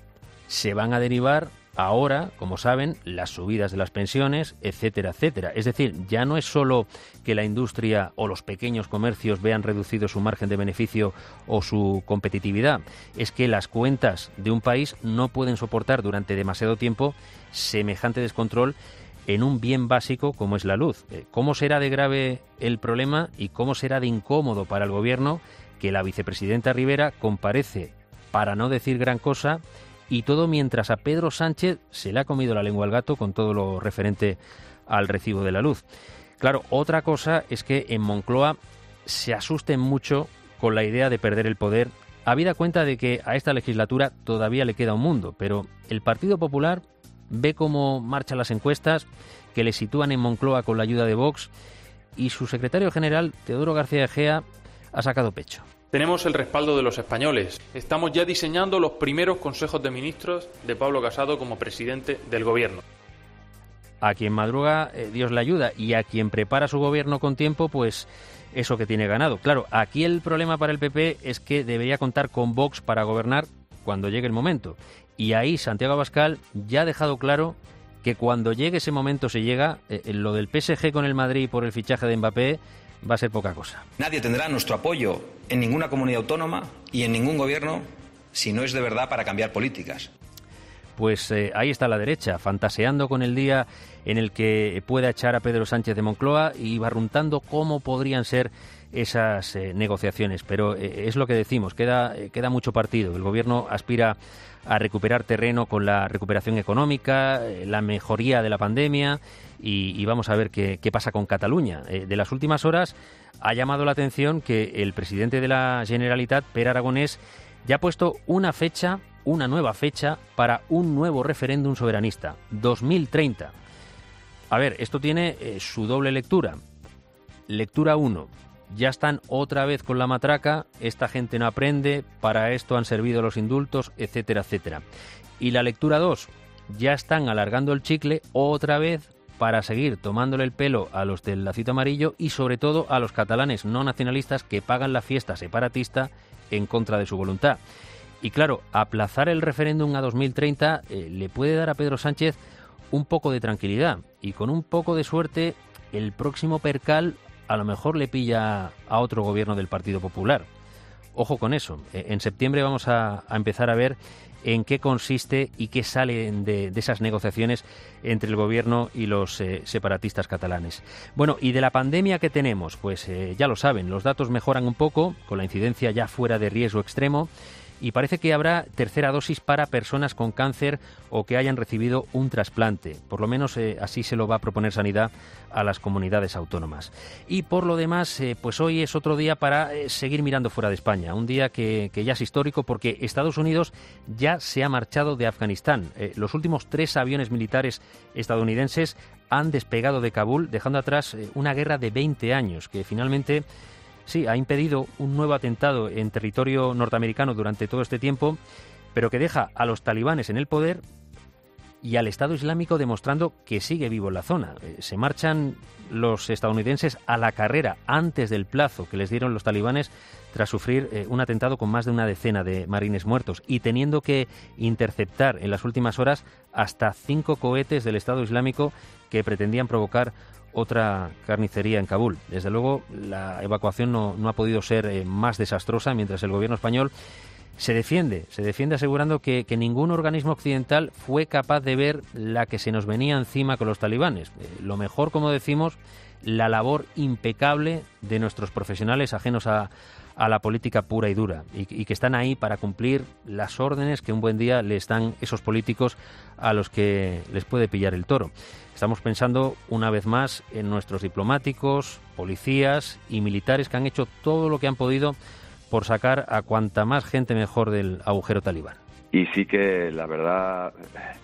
se van a derivar ahora, como saben, las subidas de las pensiones, etcétera, etcétera. Es decir, ya no es solo que la industria o los pequeños comercios vean reducido su margen de beneficio o su competitividad, es que las cuentas de un país no pueden soportar durante demasiado tiempo semejante descontrol en un bien básico como es la luz. ¿Cómo será de grave el problema y cómo será de incómodo para el Gobierno que la vicepresidenta Rivera comparece para no decir gran cosa, y todo mientras a Pedro Sánchez se le ha comido la lengua al gato con todo lo referente al recibo de la luz? Claro, otra cosa es que en Moncloa se asusten mucho con la idea de perder el poder, habida cuenta de que a esta legislatura todavía le queda un mundo, pero el Partido Popular ve cómo marchan las encuestas, que le sitúan en Moncloa con la ayuda de Vox, y su secretario general, Teodoro García Egea, ha sacado pecho. Tenemos el respaldo de los españoles. Estamos ya diseñando los primeros consejos de ministros de Pablo Casado como presidente del Gobierno. A quien madruga, eh, Dios le ayuda, y a quien prepara su gobierno con tiempo, pues eso que tiene ganado. Claro, aquí el problema para el P P es que debería contar con Vox para gobernar cuando llegue el momento. Y ahí Santiago Abascal ya ha dejado claro que cuando llegue ese momento se llega, eh, lo del P S G con el Madrid por el fichaje de Mbappé va a ser poca cosa. Nadie tendrá nuestro apoyo en ninguna comunidad autónoma y en ningún gobierno si no es de verdad para cambiar políticas. Pues eh, ahí está la derecha, fantaseando con el día en el que pueda echar a Pedro Sánchez de Moncloa y barruntando cómo podrían ser esas eh, negociaciones. Pero eh, es lo que decimos, queda, eh, queda mucho partido. El Gobierno aspira a recuperar terreno con la recuperación económica, eh, la mejoría de la pandemia y, y vamos a ver qué, qué pasa con Cataluña. Eh, de las últimas horas ha llamado la atención que el presidente de la Generalitat, Pere Aragonés, ya ha puesto una fecha, una nueva fecha para un nuevo referéndum soberanista, dos mil treinta. A ver, esto tiene eh, su doble lectura. Lectura uno. Ya están otra vez con la matraca, esta gente no aprende, para esto han servido los indultos, etcétera, etcétera. Y la lectura dos, ya están alargando el chicle otra vez para seguir tomándole el pelo a los del lacito amarillo y sobre todo a los catalanes no nacionalistas que pagan la fiesta separatista en contra de su voluntad. Y claro, aplazar el referéndum a dos mil treinta eh, le puede dar a Pedro Sánchez un poco de tranquilidad y con un poco de suerte el próximo percal a lo mejor le pilla a otro gobierno del Partido Popular. Ojo con eso. En septiembre vamos a, a empezar a ver en qué consiste y qué sale de, de esas negociaciones entre el gobierno y los eh, separatistas catalanes. Bueno, y de la pandemia que tenemos, pues eh, ya lo saben, los datos mejoran un poco, con la incidencia ya fuera de riesgo extremo, y parece que habrá tercera dosis para personas con cáncer o que hayan recibido un trasplante. Por lo menos eh, así se lo va a proponer Sanidad a las comunidades autónomas. Y por lo demás, eh, pues hoy es otro día para eh, seguir mirando fuera de España. Un día que, que ya es histórico porque Estados Unidos ya se ha marchado de Afganistán. Eh, los últimos tres aviones militares estadounidenses han despegado de Kabul, dejando atrás eh, una guerra de veinte años que finalmente... Sí, ha impedido un nuevo atentado en territorio norteamericano durante todo este tiempo, pero que deja a los talibanes en el poder y al Estado Islámico demostrando que sigue vivo en la zona. Se marchan los estadounidenses a la carrera antes del plazo que les dieron los talibanes tras sufrir eh, un atentado con más de una decena de marines muertos y teniendo que interceptar en las últimas horas hasta cinco cohetes del Estado Islámico que pretendían provocar otra carnicería en Kabul. Desde luego, la evacuación no, no ha podido ser eh, más desastrosa, mientras el gobierno español se defiende, se defiende asegurando que, que ningún organismo occidental fue capaz de ver la que se nos venía encima con los talibanes. Eh, lo mejor, como decimos, la labor impecable de nuestros profesionales ajenos a, a la política pura y dura y, y que están ahí para cumplir las órdenes que un buen día les dan esos políticos a los que les puede pillar el toro. Estamos pensando una vez más en nuestros diplomáticos, policías y militares que han hecho todo lo que han podido por sacar a cuanta más gente mejor del agujero talibán. Y sí que la verdad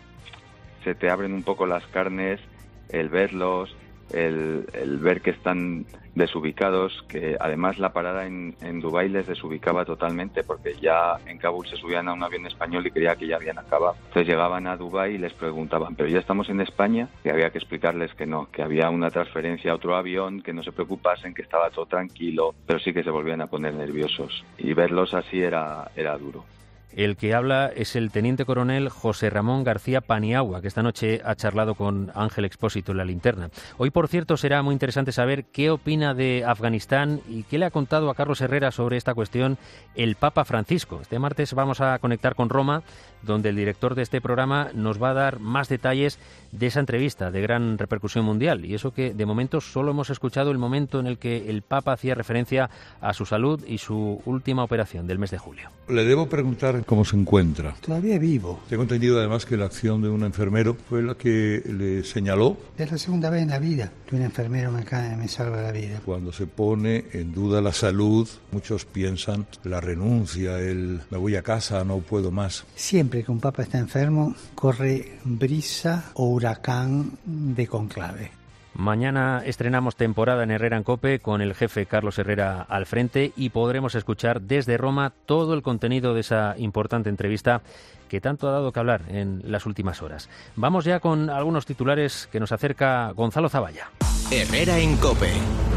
se te abren un poco las carnes el verlos, el, el ver que están desubicados, que además la parada en, en Dubái les desubicaba totalmente porque ya en Kabul se subían a un avión español y creía que ya habían acabado. Entonces llegaban a Dubái y les preguntaban, ¿pero ya estamos en España? Y había que explicarles que no, que había una transferencia a otro avión, que no se preocupasen, que estaba todo tranquilo, pero sí que se volvían a poner nerviosos. Y verlos así era, era duro. El que habla es el teniente coronel José Ramón García Paniagua, que esta noche ha charlado con Ángel Expósito en La Linterna. Hoy, por cierto, será muy interesante saber qué opina de Afganistán y qué le ha contado a Carlos Herrera sobre esta cuestión el Papa Francisco. Este martes vamos a conectar con Roma donde el director de este programa nos va a dar más detalles de esa entrevista de gran repercusión mundial. Y eso que de momento solo hemos escuchado el momento en el que el Papa hacía referencia a su salud y su última operación del mes de julio. Le debo preguntar cómo se encuentra. Todavía vivo. Tengo entendido además que la acción de un enfermero fue la que le señaló. Es la segunda vez en la vida que un enfermero me, cae, me salva la vida. Cuando se pone en duda la salud, muchos piensan la renuncia, el me voy a casa, no puedo más. Siempre que un papa está enfermo, corre brisa o huracán de conclave. Mañana estrenamos temporada en Herrera en COPE con el jefe Carlos Herrera al frente y podremos escuchar desde Roma todo el contenido de esa importante entrevista que tanto ha dado que hablar en las últimas horas. Vamos ya con algunos titulares que nos acerca Gonzalo Zavalla. Herrera en COPE.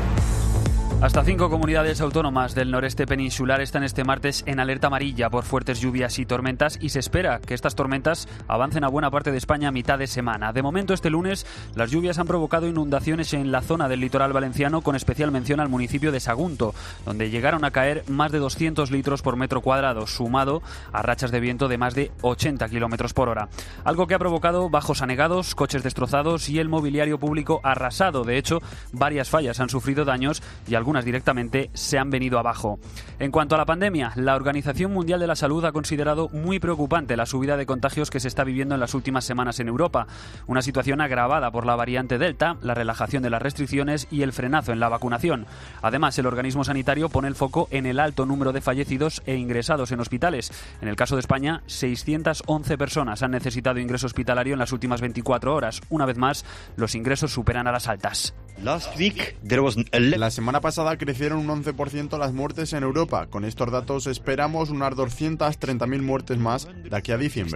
Hasta cinco comunidades autónomas del noreste peninsular están este martes en alerta amarilla por fuertes lluvias y tormentas y se espera que estas tormentas avancen a buena parte de España a mitad de semana. De momento, este lunes, las lluvias han provocado inundaciones en la zona del litoral valenciano, con especial mención al municipio de Sagunto, donde llegaron a caer más de doscientos litros por metro cuadrado, sumado a rachas de viento de más de ochenta kilómetros por hora. Algo que ha provocado bajos anegados, coches destrozados y el mobiliario público arrasado. De hecho, varias fallas han sufrido daños y algunos Algunas directamente se han venido abajo. En cuanto a la pandemia, la Organización Mundial de la Salud ha considerado muy preocupante la subida de contagios que se está viviendo en las últimas semanas en Europa. Una situación agravada por la variante Delta, la relajación de las restricciones y el frenazo en la vacunación. Además, el organismo sanitario pone el foco en el alto número de fallecidos e ingresados en hospitales. En el caso de España, seiscientas once personas han necesitado ingreso hospitalario en las últimas veinticuatro horas. Una vez más, los ingresos superan a las altas. La semana pasada crecieron un once por ciento las muertes en Europa. Con estos datos esperamos unas doscientas treinta mil muertes más de aquí a diciembre.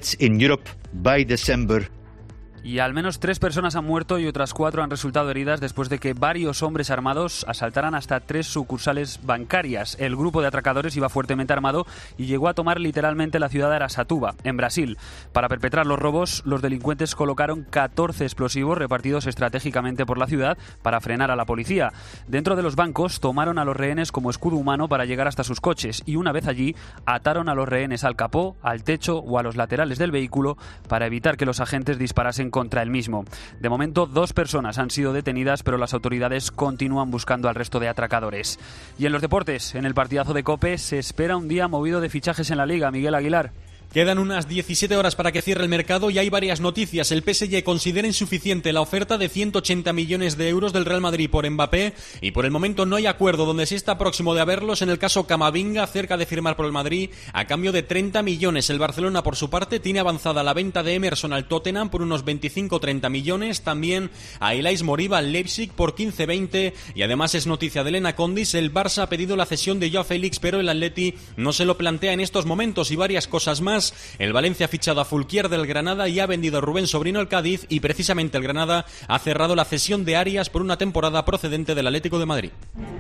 Y al menos tres personas han muerto y otras cuatro han resultado heridas después de que varios hombres armados asaltaran hasta tres sucursales bancarias. El grupo de atracadores iba fuertemente armado y llegó a tomar literalmente la ciudad de Aracatuba, en Brasil. Para perpetrar los robos, los delincuentes colocaron catorce explosivos repartidos estratégicamente por la ciudad para frenar a la policía. Dentro de los bancos tomaron a los rehenes como escudo humano para llegar hasta sus coches y una vez allí ataron a los rehenes al capó, al techo o a los laterales del vehículo para evitar que los agentes disparasen contra el mismo. De momento, dos personas han sido detenidas, pero las autoridades continúan buscando al resto de atracadores. Y en los deportes, en el partidazo de COPE, se espera un día movido de fichajes en la Liga. Miguel Aguilar. Quedan unas diecisiete horas para que cierre el mercado y hay varias noticias. El P S G considera insuficiente la oferta de ciento ochenta millones de euros del Real Madrid por Mbappé y por el momento no hay acuerdo, donde sí está próximo de haberlos en el caso Camavinga, cerca de firmar por el Madrid a cambio de treinta millones. El Barcelona, por su parte, tiene avanzada la venta de Emerson al Tottenham por unos veinticinco a treinta millones, también a Elais Moriba al Leipzig por quince a veinte y además es noticia de Elena Condis, el Barça ha pedido la cesión de Joao Félix, pero el Atleti no se lo plantea en estos momentos y varias cosas más. El Valencia ha fichado a Fulquier del Granada y ha vendido a Rubén Sobrino al Cádiz y precisamente el Granada ha cerrado la cesión de Arias por una temporada procedente del Atlético de Madrid.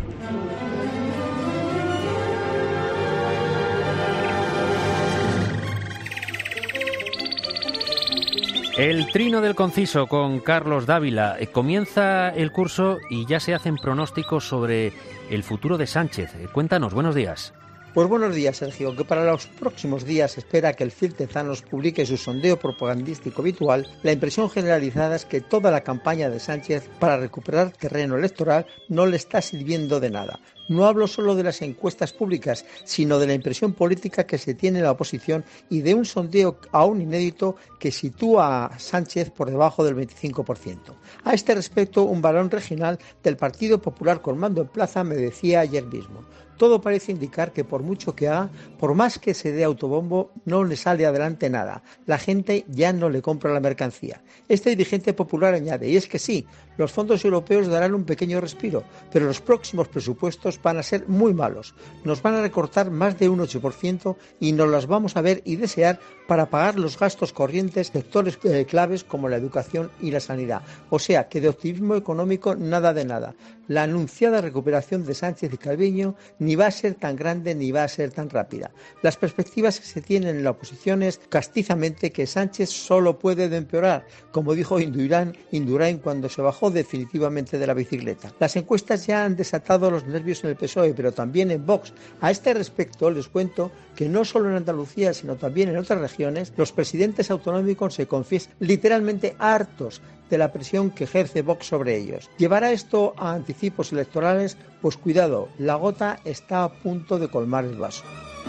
El trino del conciso con Carlos Dávila. Comienza el curso y ya se hacen pronósticos sobre el futuro de Sánchez. Cuéntanos, buenos días. Pues buenos días, Sergio, que para los próximos días se espera que el C I R Tezanos publique su sondeo propagandístico habitual. La impresión generalizada es que toda la campaña de Sánchez para recuperar terreno electoral no le está sirviendo de nada. No hablo solo de las encuestas públicas, sino de la impresión política que se tiene en la oposición y de un sondeo aún inédito que sitúa a Sánchez por debajo del veinticinco por ciento. A este respecto, un varón regional del Partido Popular con mando en plaza me decía ayer mismo: todo parece indicar que por mucho que haga, por más que se dé autobombo, no le sale adelante nada. La gente ya no le compra la mercancía. Este dirigente popular añade, y es que sí, los fondos europeos darán un pequeño respiro, pero los próximos presupuestos van a ser muy malos. Nos van a recortar más de un ocho por ciento y nos las vamos a ver y desear para pagar los gastos corrientes de sectores eh, claves como la educación y la sanidad. O sea, que de optimismo económico nada de nada. La anunciada recuperación de Sánchez y Calviño ni va a ser tan grande ni va a ser tan rápida. Las perspectivas que se tienen en la oposición es castizamente que Sánchez solo puede empeorar, como dijo Indurain, Indurain cuando se bajó bajó definitivamente de la bicicleta. Las encuestas ya han desatado los nervios en el P S O E, pero también en Vox. A este respecto les cuento que no solo en Andalucía, sino también en otras regiones, los presidentes autonómicos se confiesan literalmente hartos de la presión que ejerce Vox sobre ellos. ¿Llevará esto a anticipos electorales? Pues cuidado, la gota está a punto de colmar el vaso.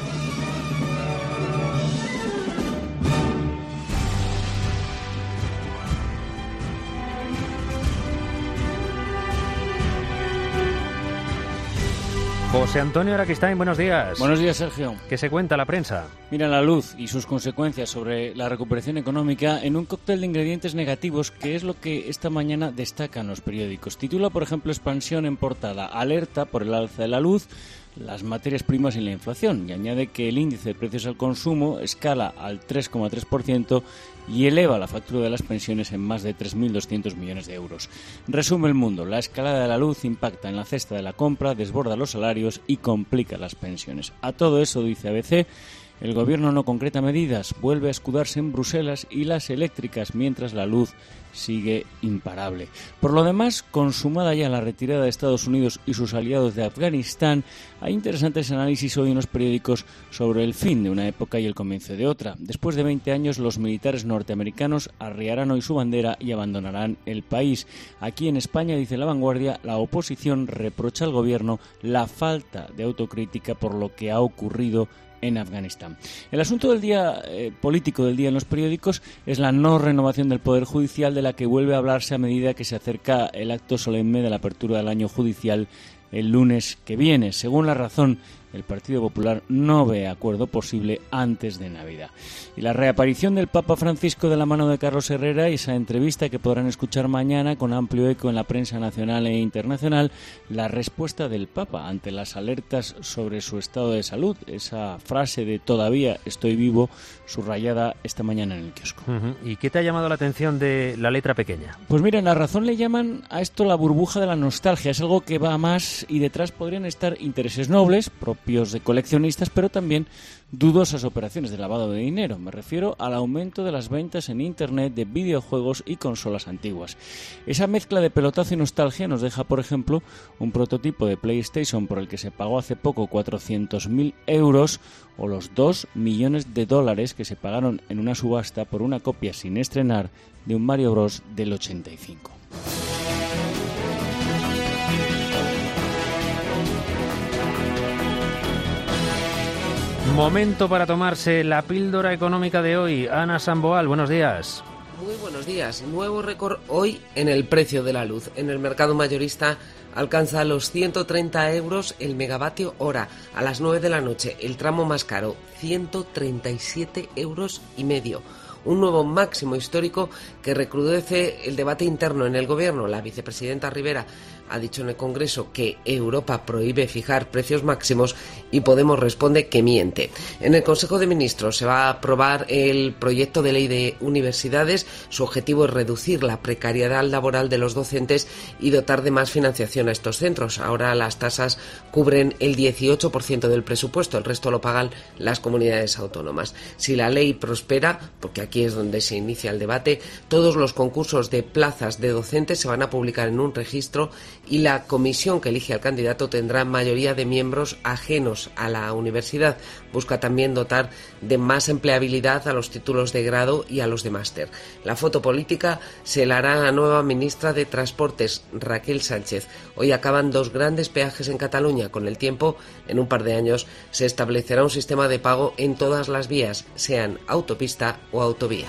José Antonio Araquistain, buenos días. Buenos días, Sergio. ¿Qué se cuenta la prensa? Mira, la luz y sus consecuencias sobre la recuperación económica en un cóctel de ingredientes negativos, que es lo que esta mañana destacan los periódicos. Titula, por ejemplo, Expansión en portada: alerta por el alza de la luz, las materias primas y la inflación, y añade que el índice de precios al consumo escala al tres coma tres por ciento y eleva la factura de las pensiones en más de tres mil doscientos millones de euros. Resume El Mundo: la escalada de la luz impacta en la cesta de la compra, desborda los salarios y complica las pensiones. A todo eso, dice A B C, el gobierno no concreta medidas, vuelve a escudarse en Bruselas y las eléctricas, mientras la luz sigue imparable. Por lo demás, consumada ya la retirada de Estados Unidos y sus aliados de Afganistán, hay interesantes análisis hoy en los periódicos sobre el fin de una época y el comienzo de otra. Después de veinte años, los militares norteamericanos arriarán hoy su bandera y abandonarán el país. Aquí en España, dice La Vanguardia, la oposición reprocha al gobierno la falta de autocrítica por lo que ha ocurrido en Afganistán. El asunto del día eh, político del día en los periódicos es la no renovación del Poder Judicial, de la que vuelve a hablarse a medida que se acerca el acto solemne de la apertura del año judicial el lunes que viene. Según La Razón, el Partido Popular no ve acuerdo posible antes de Navidad. Y la reaparición del Papa Francisco de la mano de Carlos Herrera, y esa entrevista que podrán escuchar mañana con amplio eco en la prensa nacional e internacional, la respuesta del Papa ante las alertas sobre su estado de salud, esa frase de "todavía estoy vivo", subrayada esta mañana en el kiosco. Uh-huh. ¿Y qué te ha llamado la atención de la letra pequeña? Pues mira, en La Razón le llaman a esto la burbuja de la nostalgia. Es algo que va a más y detrás podrían estar intereses nobles, propios de coleccionistas, pero también dudosas operaciones de lavado de dinero. Me refiero al aumento de las ventas en Internet de videojuegos y consolas antiguas. Esa mezcla de pelotazo y nostalgia nos deja, por ejemplo, un prototipo de PlayStation por el que se pagó hace poco cuatrocientos mil euros, o los dos millones de dólares que se pagaron en una subasta por una copia sin estrenar de un Mario Bros. Del ochenta y cinco. Momento para tomarse la píldora económica de hoy. Ana Samboal, buenos días. Muy buenos días. Nuevo récord hoy en el precio de la luz. En el mercado mayorista alcanza los ciento treinta euros el megavatio hora. A las nueve de la noche, el tramo más caro, ciento treinta y siete euros y medio. Un nuevo máximo histórico que recrudece el debate interno en el gobierno. La vicepresidenta Rivera ha dicho en el Congreso que Europa prohíbe fijar precios máximos y Podemos responde que miente. En el Consejo de Ministros se va a aprobar el proyecto de ley de universidades. Su objetivo es reducir la precariedad laboral de los docentes y dotar de más financiación a estos centros. Ahora las tasas cubren el dieciocho por ciento del presupuesto, el resto lo pagan las comunidades autónomas. Si la ley prospera, porque aquí es donde se inicia el debate, todos los concursos de plazas de docentes se van a publicar en un registro y la comisión que elige al candidato tendrá mayoría de miembros ajenos a la universidad. Busca también dotar de más empleabilidad a los títulos de grado y a los de máster. La foto política se la hará la nueva ministra de Transportes, Raquel Sánchez. Hoy acaban dos grandes peajes en Cataluña. Con el tiempo, en un par de años, se establecerá un sistema de pago en todas las vías, sean autopista o autovía.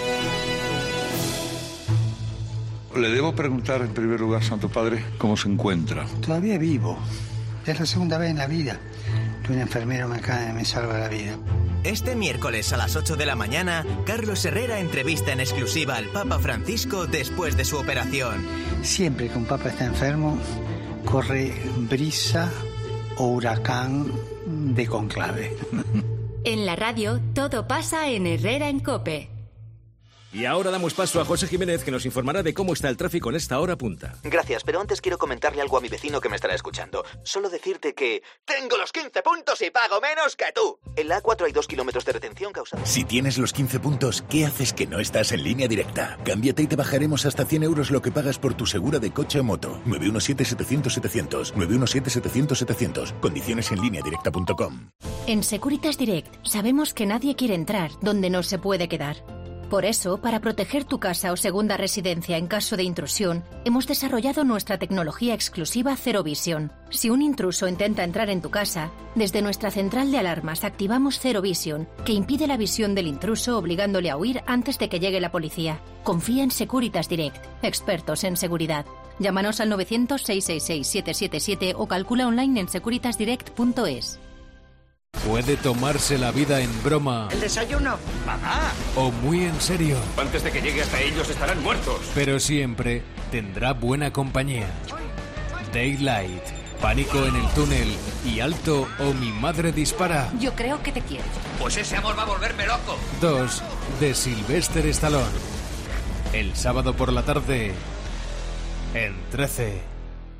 Le debo preguntar en primer lugar, Santo Padre, cómo se encuentra. Todavía vivo. Es la segunda vez en la vida que un enfermero me, cae, me salva la vida. Este miércoles a las ocho de la mañana, Carlos Herrera entrevista en exclusiva al Papa Francisco después de su operación. Siempre que un papa está enfermo, corre brisa o huracán de conclave. En la radio, todo pasa en Herrera en COPE. Y ahora damos paso a José Jiménez, que nos informará de cómo está el tráfico en esta hora punta. Gracias, pero antes quiero comentarle algo a mi vecino que me estará escuchando. Solo decirte que... ¡tengo los quince puntos y pago menos que tú! En la A cuatro hay dos kilómetros de retención causada... Si tienes los quince puntos, ¿qué haces que no estás en Línea Directa? Cámbiate y te bajaremos hasta cien euros lo que pagas por tu segura de coche o moto. nueve uno siete, setecientos, setecientos. nueve uno siete, setecientos, setecientos. Condiciones en línea directa punto com. En Securitas Direct sabemos que nadie quiere entrar donde no se puede quedar. Por eso, para proteger tu casa o segunda residencia en caso de intrusión, hemos desarrollado nuestra tecnología exclusiva Zero Vision. Si un intruso intenta entrar en tu casa, desde nuestra central de alarmas activamos Zero Vision, que impide la visión del intruso obligándole a huir antes de que llegue la policía. Confía en Securitas Direct, expertos en seguridad. Llámanos al novecientos, seiscientos sesenta y seis, setecientos setenta y siete o calcula online en securitas direct punto es. Puede tomarse la vida en broma. ¿El desayuno? ¡Mamá! O muy en serio. Antes de que llegue hasta ellos estarán muertos. Pero siempre tendrá buena compañía. Daylight, Pánico en el túnel y Alto o mi madre dispara. Yo creo que te quiero. Pues ese amor va a volverme loco. Dos, de Sylvester Stallone. El sábado por la tarde en trece.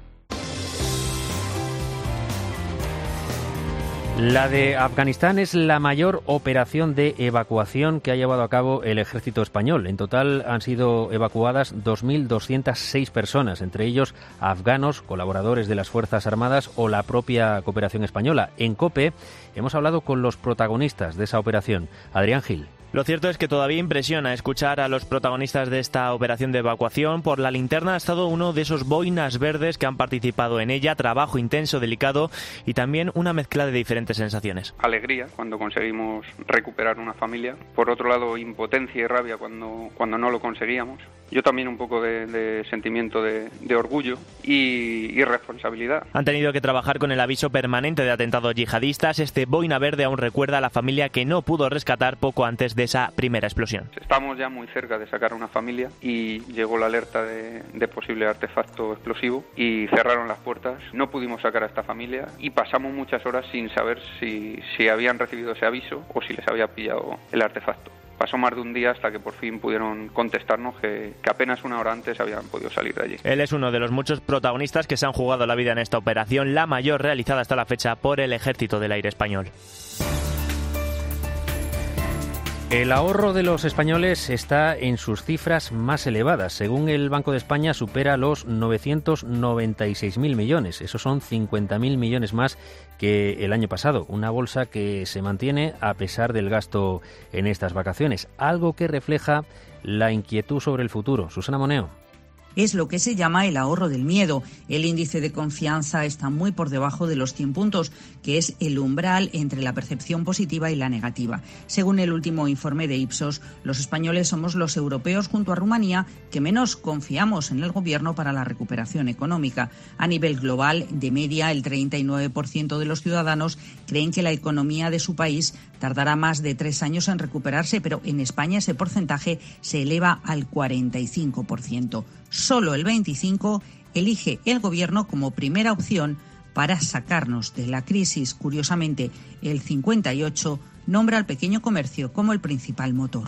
La de Afganistán es la mayor operación de evacuación que ha llevado a cabo el ejército español. En total han sido evacuadas dos mil doscientas seis personas, entre ellos afganos, colaboradores de las Fuerzas Armadas o la propia cooperación española. En COPE hemos hablado con los protagonistas de esa operación. Adrián Gil. Lo cierto es que todavía impresiona escuchar a los protagonistas de esta operación de evacuación. Por la linterna ha estado uno de esos boinas verdes que han participado en ella, trabajo intenso, delicado y también una mezcla de diferentes sensaciones. Alegría cuando conseguimos recuperar una familia, por otro lado impotencia y rabia cuando, cuando no lo conseguíamos. Yo también un poco de, de sentimiento de, de orgullo y, y responsabilidad. Han tenido que trabajar con el aviso permanente de atentados yihadistas. Este boina verde aún recuerda a la familia que no pudo rescatar poco antes de esa primera explosión. Estamos ya muy cerca de sacar a una familia y llegó la alerta de, de posible artefacto explosivo y cerraron las puertas. No pudimos sacar a esta familia y pasamos muchas horas sin saber si, si habían recibido ese aviso o si les había pillado el artefacto. Pasó más de un día hasta que por fin pudieron contestarnos que, que apenas una hora antes habían podido salir de allí. Él es uno de los muchos protagonistas que se han jugado la vida en esta operación, la mayor realizada hasta la fecha por el Ejército del Aire español. El ahorro de los españoles está en sus cifras más elevadas. Según el Banco de España, supera los novecientos noventa y seis mil millones. Esos son cincuenta mil millones más que el año pasado. Una bolsa que se mantiene a pesar del gasto en estas vacaciones. Algo que refleja la inquietud sobre el futuro. Susana Moneo. Es lo que se llama el ahorro del miedo. El índice de confianza está muy por debajo de los cien puntos, que es el umbral entre la percepción positiva y la negativa. Según el último informe de Ipsos, los españoles somos los europeos junto a Rumanía que menos confiamos en el gobierno para la recuperación económica. A nivel global, de media, el treinta y nueve por ciento de los ciudadanos creen que la economía de su país tardará más de tres años en recuperarse, pero en España ese porcentaje se eleva al cuarenta y cinco por ciento. Solo el veinticinco por ciento elige el gobierno como primera opción para sacarnos de la crisis. Curiosamente, el cincuenta y ocho por ciento nombra al pequeño comercio como el principal motor.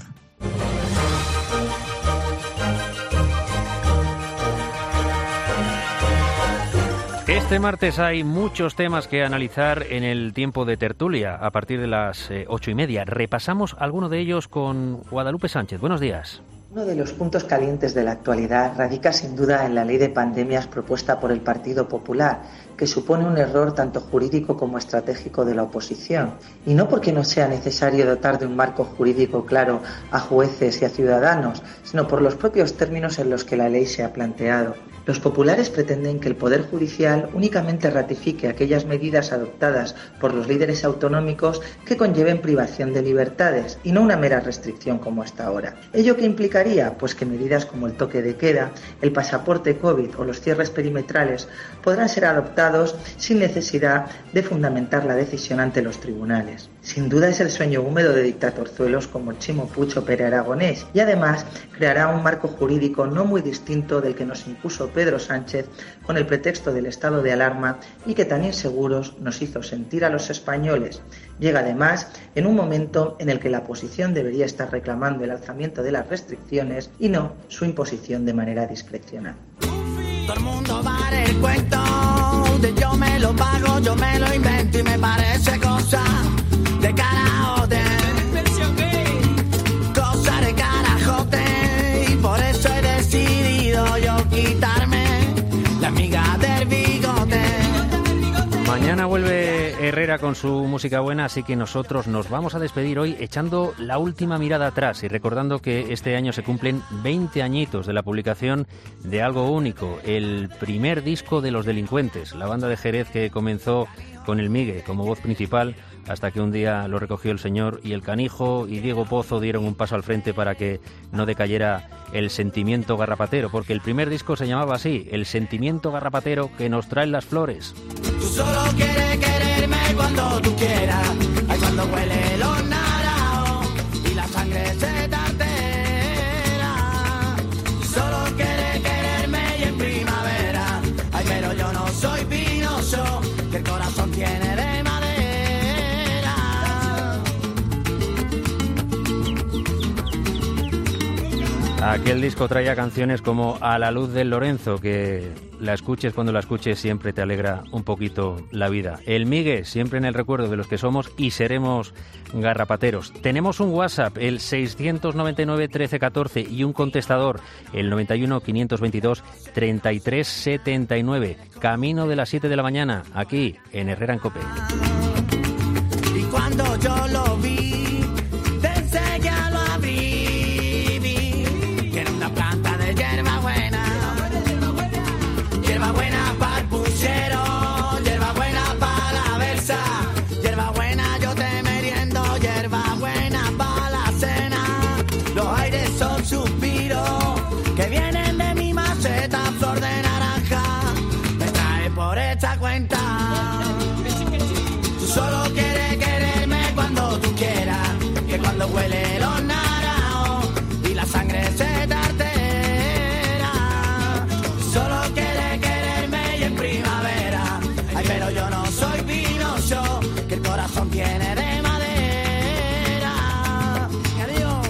Este martes hay muchos temas que analizar en el tiempo de tertulia a partir de las eh, ocho y media. Repasamos alguno de ellos con Guadalupe Sánchez. Buenos días. Uno de los puntos calientes de la actualidad radica sin duda en la ley de pandemias propuesta por el Partido Popular, que supone un error tanto jurídico como estratégico de la oposición. Y no porque no sea necesario dotar de un marco jurídico claro a jueces y a ciudadanos, sino por los propios términos en los que la ley se ha planteado. Los populares pretenden que el Poder Judicial únicamente ratifique aquellas medidas adoptadas por los líderes autonómicos que conlleven privación de libertades y no una mera restricción como hasta ahora. ¿Ello qué implicaría? Pues que medidas como el toque de queda, el pasaporte COVID o los cierres perimetrales podrán ser adoptados sin necesidad de fundamentar la decisión ante los tribunales. Sin duda es el sueño húmedo de dictatorzuelos como Chimo Puig o Pere Aragonés y además creará un marco jurídico no muy distinto del que nos impuso Pedro Sánchez con el pretexto del estado de alarma y que tan inseguros nos hizo sentir a los españoles. Llega además en un momento en el que la oposición debería estar reclamando el alzamiento de las restricciones y no su imposición de manera discrecional. Todo el mundo vale el cuento de yo me lo pago, yo me lo invento y me parece cosa de carajote, cosa de carajote, y por eso he decidido yo quitarme la miga del bigote. Mañana vuelve Herrera con su música buena, así que nosotros nos vamos a despedir hoy echando la última mirada atrás y recordando que este año se cumplen veinte añitos de la publicación de Algo Único, el primer disco de Los Delincuentes, la banda de Jerez que comenzó con el Migue como voz principal hasta que un día lo recogió el señor y el Canijo y Diego Pozo dieron un paso al frente para que no decayera el sentimiento garrapatero, porque el primer disco se llamaba así, El sentimiento garrapatero que nos traen las flores. Tú solo quieres quererme cuando tú quieras, ay, cuando huele los naranjos y la sangre se tartera. Solo quieres quererme y en primavera, ay, pero yo no soy pinoso, que el corazón tiene de madera. Aquel disco traía canciones como A la luz del Lorenzo, que la escuches cuando la escuches siempre te alegra un poquito la vida. El Migue, siempre en el recuerdo de los que somos y seremos garrapateros. Tenemos un WhatsApp, el seiscientos noventa y nueve trece catorce, y un contestador, el noventa y uno quinientos veintidós treinta y tres setenta y nueve. Camino de las siete de la mañana, aquí en Herrera en Cope. Y cuando yo lo vi, pensé que lo abrí. Planta de hierba buena, hierba buena para el puchero, hierba buena para la versa, hierba buena yo te meriendo, hierba buena para la cena. Los aires son suspiros que vienen de mi maceta, flor de naranja, me trae por esta cuenta. Tú solo quieres quererme cuando tú quieras, que cuando huele los naranjos y la sangre se tiene de madera. Adiós.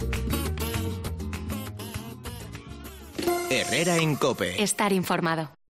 Herrera en Cope. Estar informado.